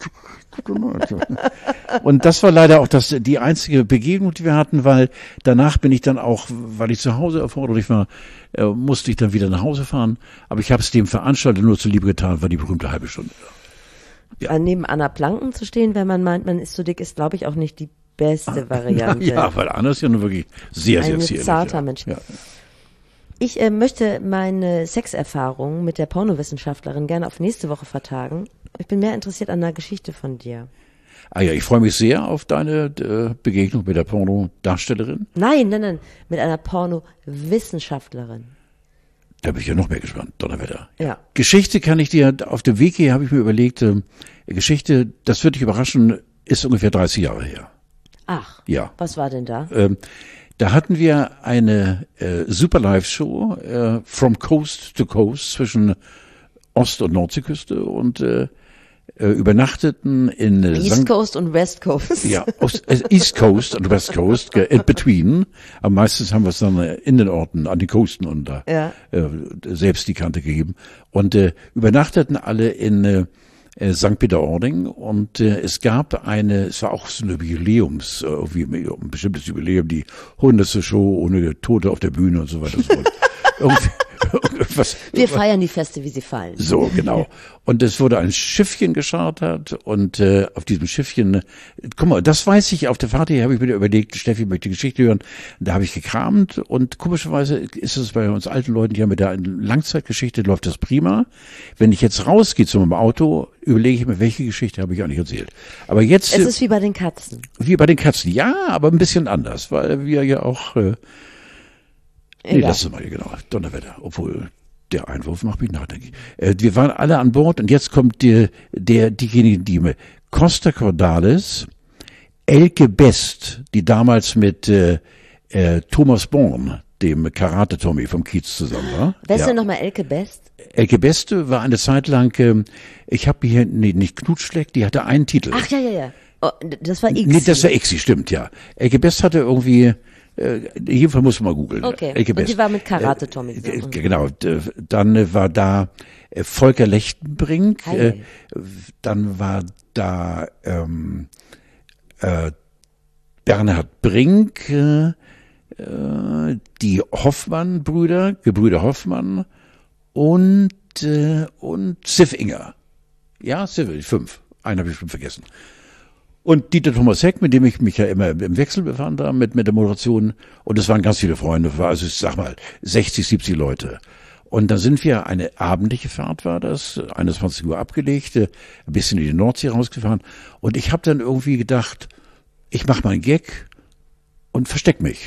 Und das war leider auch das, die einzige Begegnung, die wir hatten, weil danach bin ich dann auch, weil ich zu Hause erforderlich war, äh, musste ich dann wieder nach Hause fahren. Aber ich habe es dem Veranstalter nur zuliebe getan, war die berühmte halbe Stunde. Ja. Neben Anna Planken zu stehen, wenn man meint, man ist so dick, ist, glaube ich, auch nicht die beste Variante. Ja, weil Anna ist ja nur wirklich sehr, sehr zierlich. Ein zarter Mensch. Ja. Ich äh, möchte meine Sexerfahrung mit der Pornowissenschaftlerin gerne auf nächste Woche vertagen. Ich bin mehr interessiert an einer Geschichte von dir. Ah ja, ich freue mich sehr auf deine äh, Begegnung mit der Pornodarstellerin. Nein, nein, nein, mit einer Pornowissenschaftlerin. Da bin ich ja noch mehr gespannt, Donnerwetter. Ja. Geschichte kann ich dir, auf dem Weg hier habe ich mir überlegt, äh, Geschichte, das wird dich überraschen, ist ungefähr dreißig Jahre her. Ach, ja. Was war denn da? Ähm, Da hatten wir eine äh, super Live-Show äh, from Coast to Coast zwischen Ost- und Nordseeküste und äh, äh, übernachteten in äh, East Sankt Coast und West Coast. Ja, Ost, äh, East Coast und West Coast, in between. Aber meistens haben wir es dann äh, in den Orten, an den Coasten und da ja. äh, selbst die Kante gegeben. Und äh, übernachteten alle in äh, äh, Sankt Peter-Ording und äh, es gab eine, es war auch so eine Jubiläums, äh, irgendwie ein bestimmtes Jubiläum, die hundertste Show ohne Tote auf der Bühne und so weiter und so fort. Irgendwie, irgendwas, Wir feiern die Feste, wie sie fallen. So, genau. Und es wurde ein Schiffchen geschartert und äh, auf diesem Schiffchen, äh, guck mal, das weiß ich, auf der Fahrt hier habe ich mir überlegt, Steffi möchte Geschichte hören, da habe ich gekramt und komischerweise ist es bei uns alten Leuten, die haben mit der Langzeitgeschichte, läuft das prima. Wenn ich jetzt rausgehe zu meinem Auto, überlege ich mir, welche Geschichte habe ich eigentlich erzählt. Aber jetzt... Es ist wie bei den Katzen. Wie bei den Katzen, ja, aber ein bisschen anders, weil wir ja auch... Äh, Nee, Egal. lass es mal, genau. Donnerwetter. Obwohl, der Einwurf macht mich nachdenklich. Äh, wir waren alle an Bord und jetzt kommt der, der, diejenigen, die mir, Costa Cordalis, Elke Best, die damals mit, äh, äh, Thomas Born, dem Karate-Tommy vom Kiez zusammen war. Wer ist Ja. denn nochmal Elke Best? Elke Best war eine Zeit lang, äh, ich habe hier, nee, nicht Knutschleck, die hatte einen Titel. Ach ja, ja, ja. Oh, das war X. Nee, das war Ixi, stimmt, ja. Elke Best hatte irgendwie, äh, jedenfalls muss man mal googeln. Okay, Elke und Best. die war mit Karate-Tommy Äh, zusammen. g- Genau, d- dann äh, war da äh, Volker Lechtenbrink, Hi. äh, dann war da ähm, äh, Bernhard Brink, äh, äh, die Hoffmann-Brüder, Gebrüder Hoffmann und, äh, und Ziff Inger. Ja, Ziff, fünf. Einen habe ich schon vergessen. Und Dieter Thomas Heck, mit dem ich mich ja immer im Wechsel befand, da mit, mit der Moderation. Und es waren ganz viele Freunde, war also ich sag mal sechzig, siebzig Leute. Und dann sind wir, eine abendliche Fahrt war das, einundzwanzig Uhr abgelegt, äh, ein bisschen in die Nordsee rausgefahren. Und ich habe dann irgendwie gedacht, ich mache mal einen Gag und versteck mich.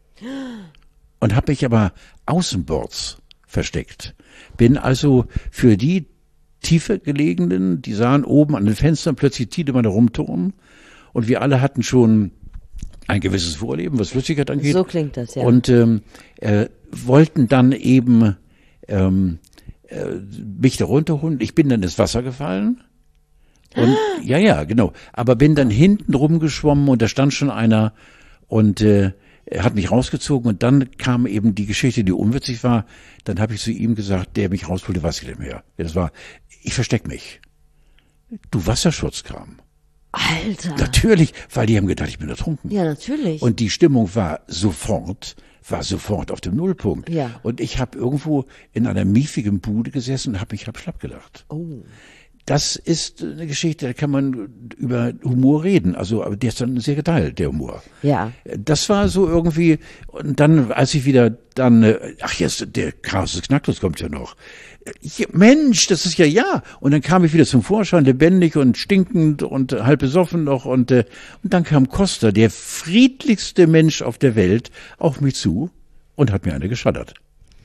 Und habe mich aber außenbords versteckt. Bin also für die tiefer gelegenen, die sahen oben an den Fenstern plötzlich Tiedemann herumturnen und wir alle hatten schon ein gewisses Vorleben, was Flüssigkeit angeht. So klingt das, ja. Und ähm, äh, wollten dann eben ähm, äh, mich da runterholen. Ich bin dann ins Wasser gefallen. Und ja, ja, genau. Aber bin dann hinten rumgeschwommen und da stand schon einer und äh, er hat mich rausgezogen und dann kam eben die Geschichte, die unwitzig war. Dann habe ich zu ihm gesagt, der mich rausholte, weiß ich nicht mehr. Ja, das war, ich versteck mich. Du Wasserschutzkram. Alter. Natürlich, weil die haben gedacht, ich bin ertrunken. Ja, natürlich. Und die Stimmung war sofort, war sofort auf dem Nullpunkt. Ja. Und ich habe irgendwo in einer miefigen Bude gesessen und habe mich halb schlapp gelacht. Oh. Das ist eine Geschichte, da kann man über Humor reden. Also, aber der ist dann sehr geteilt, der Humor. Ja. Das war so irgendwie, und dann, als ich wieder dann, äh, ach jetzt, der Chaos des Knacktus kommt ja noch. Ja, Mensch, das ist ja ja. Und dann kam ich wieder zum Vorschein, lebendig und stinkend und halb besoffen noch. Und, äh, und dann kam Costa, der friedlichste Mensch auf der Welt, auf mich zu und hat mir eine geschaddert.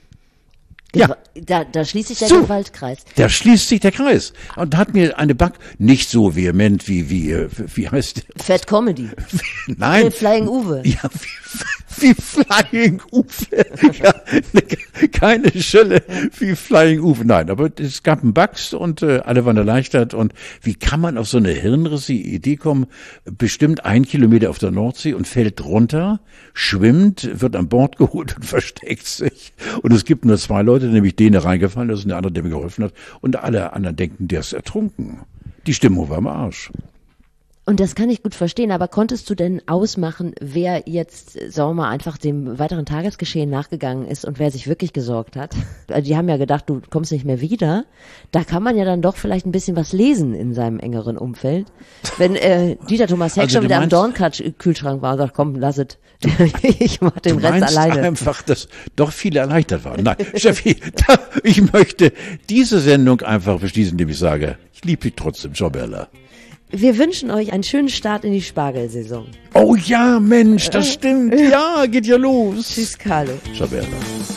Ja. Da, da schließt sich der So. Gewaltkreis. Da schließt sich der Kreis und hat mir eine Back, nicht so vehement wie, wie, äh, wie heißt der? Fat Comedy. Nein. Hey, Flying Uwe. Ja, wie, wie Flying Uwe. Ja, ne, keine Schelle wie Flying Uwe. Nein, aber es gab einen Bugs und äh, alle waren erleichtert. Und wie kann man auf so eine hirnrissige Idee kommen? Bestimmt ein Kilometer auf der Nordsee und fällt runter, schwimmt, wird an Bord geholt und versteckt sich. Und es gibt nur zwei Leute, nämlich den, der reingefallen ist und der andere, der mir geholfen hat. Und alle anderen denken, der ist ertrunken. Die Stimmung war am Arsch. Und das kann ich gut verstehen, aber konntest du denn ausmachen, wer jetzt, sagen wir mal, einfach dem weiteren Tagesgeschehen nachgegangen ist und wer sich wirklich gesorgt hat? Also die haben ja gedacht, du kommst nicht mehr wieder. Da kann man ja dann doch vielleicht ein bisschen was lesen in seinem engeren Umfeld. Wenn äh, Dieter Thomas Heck Also schon du wieder am meinst- Dornkühlschrank war und sagt, komm, lass es. Ich mach den Du Rest meinst alleine. einfach, dass doch viele erleichtert waren. Nein, Steffi, da, ich möchte diese Sendung einfach beschließen, indem ich sage, ich liebe dich trotzdem, Jobella. Wir wünschen euch einen schönen Start in die Spargelsaison. Oh ja, Mensch, das stimmt. Ja, geht ja los. Tschüss, Carlo. Jobella.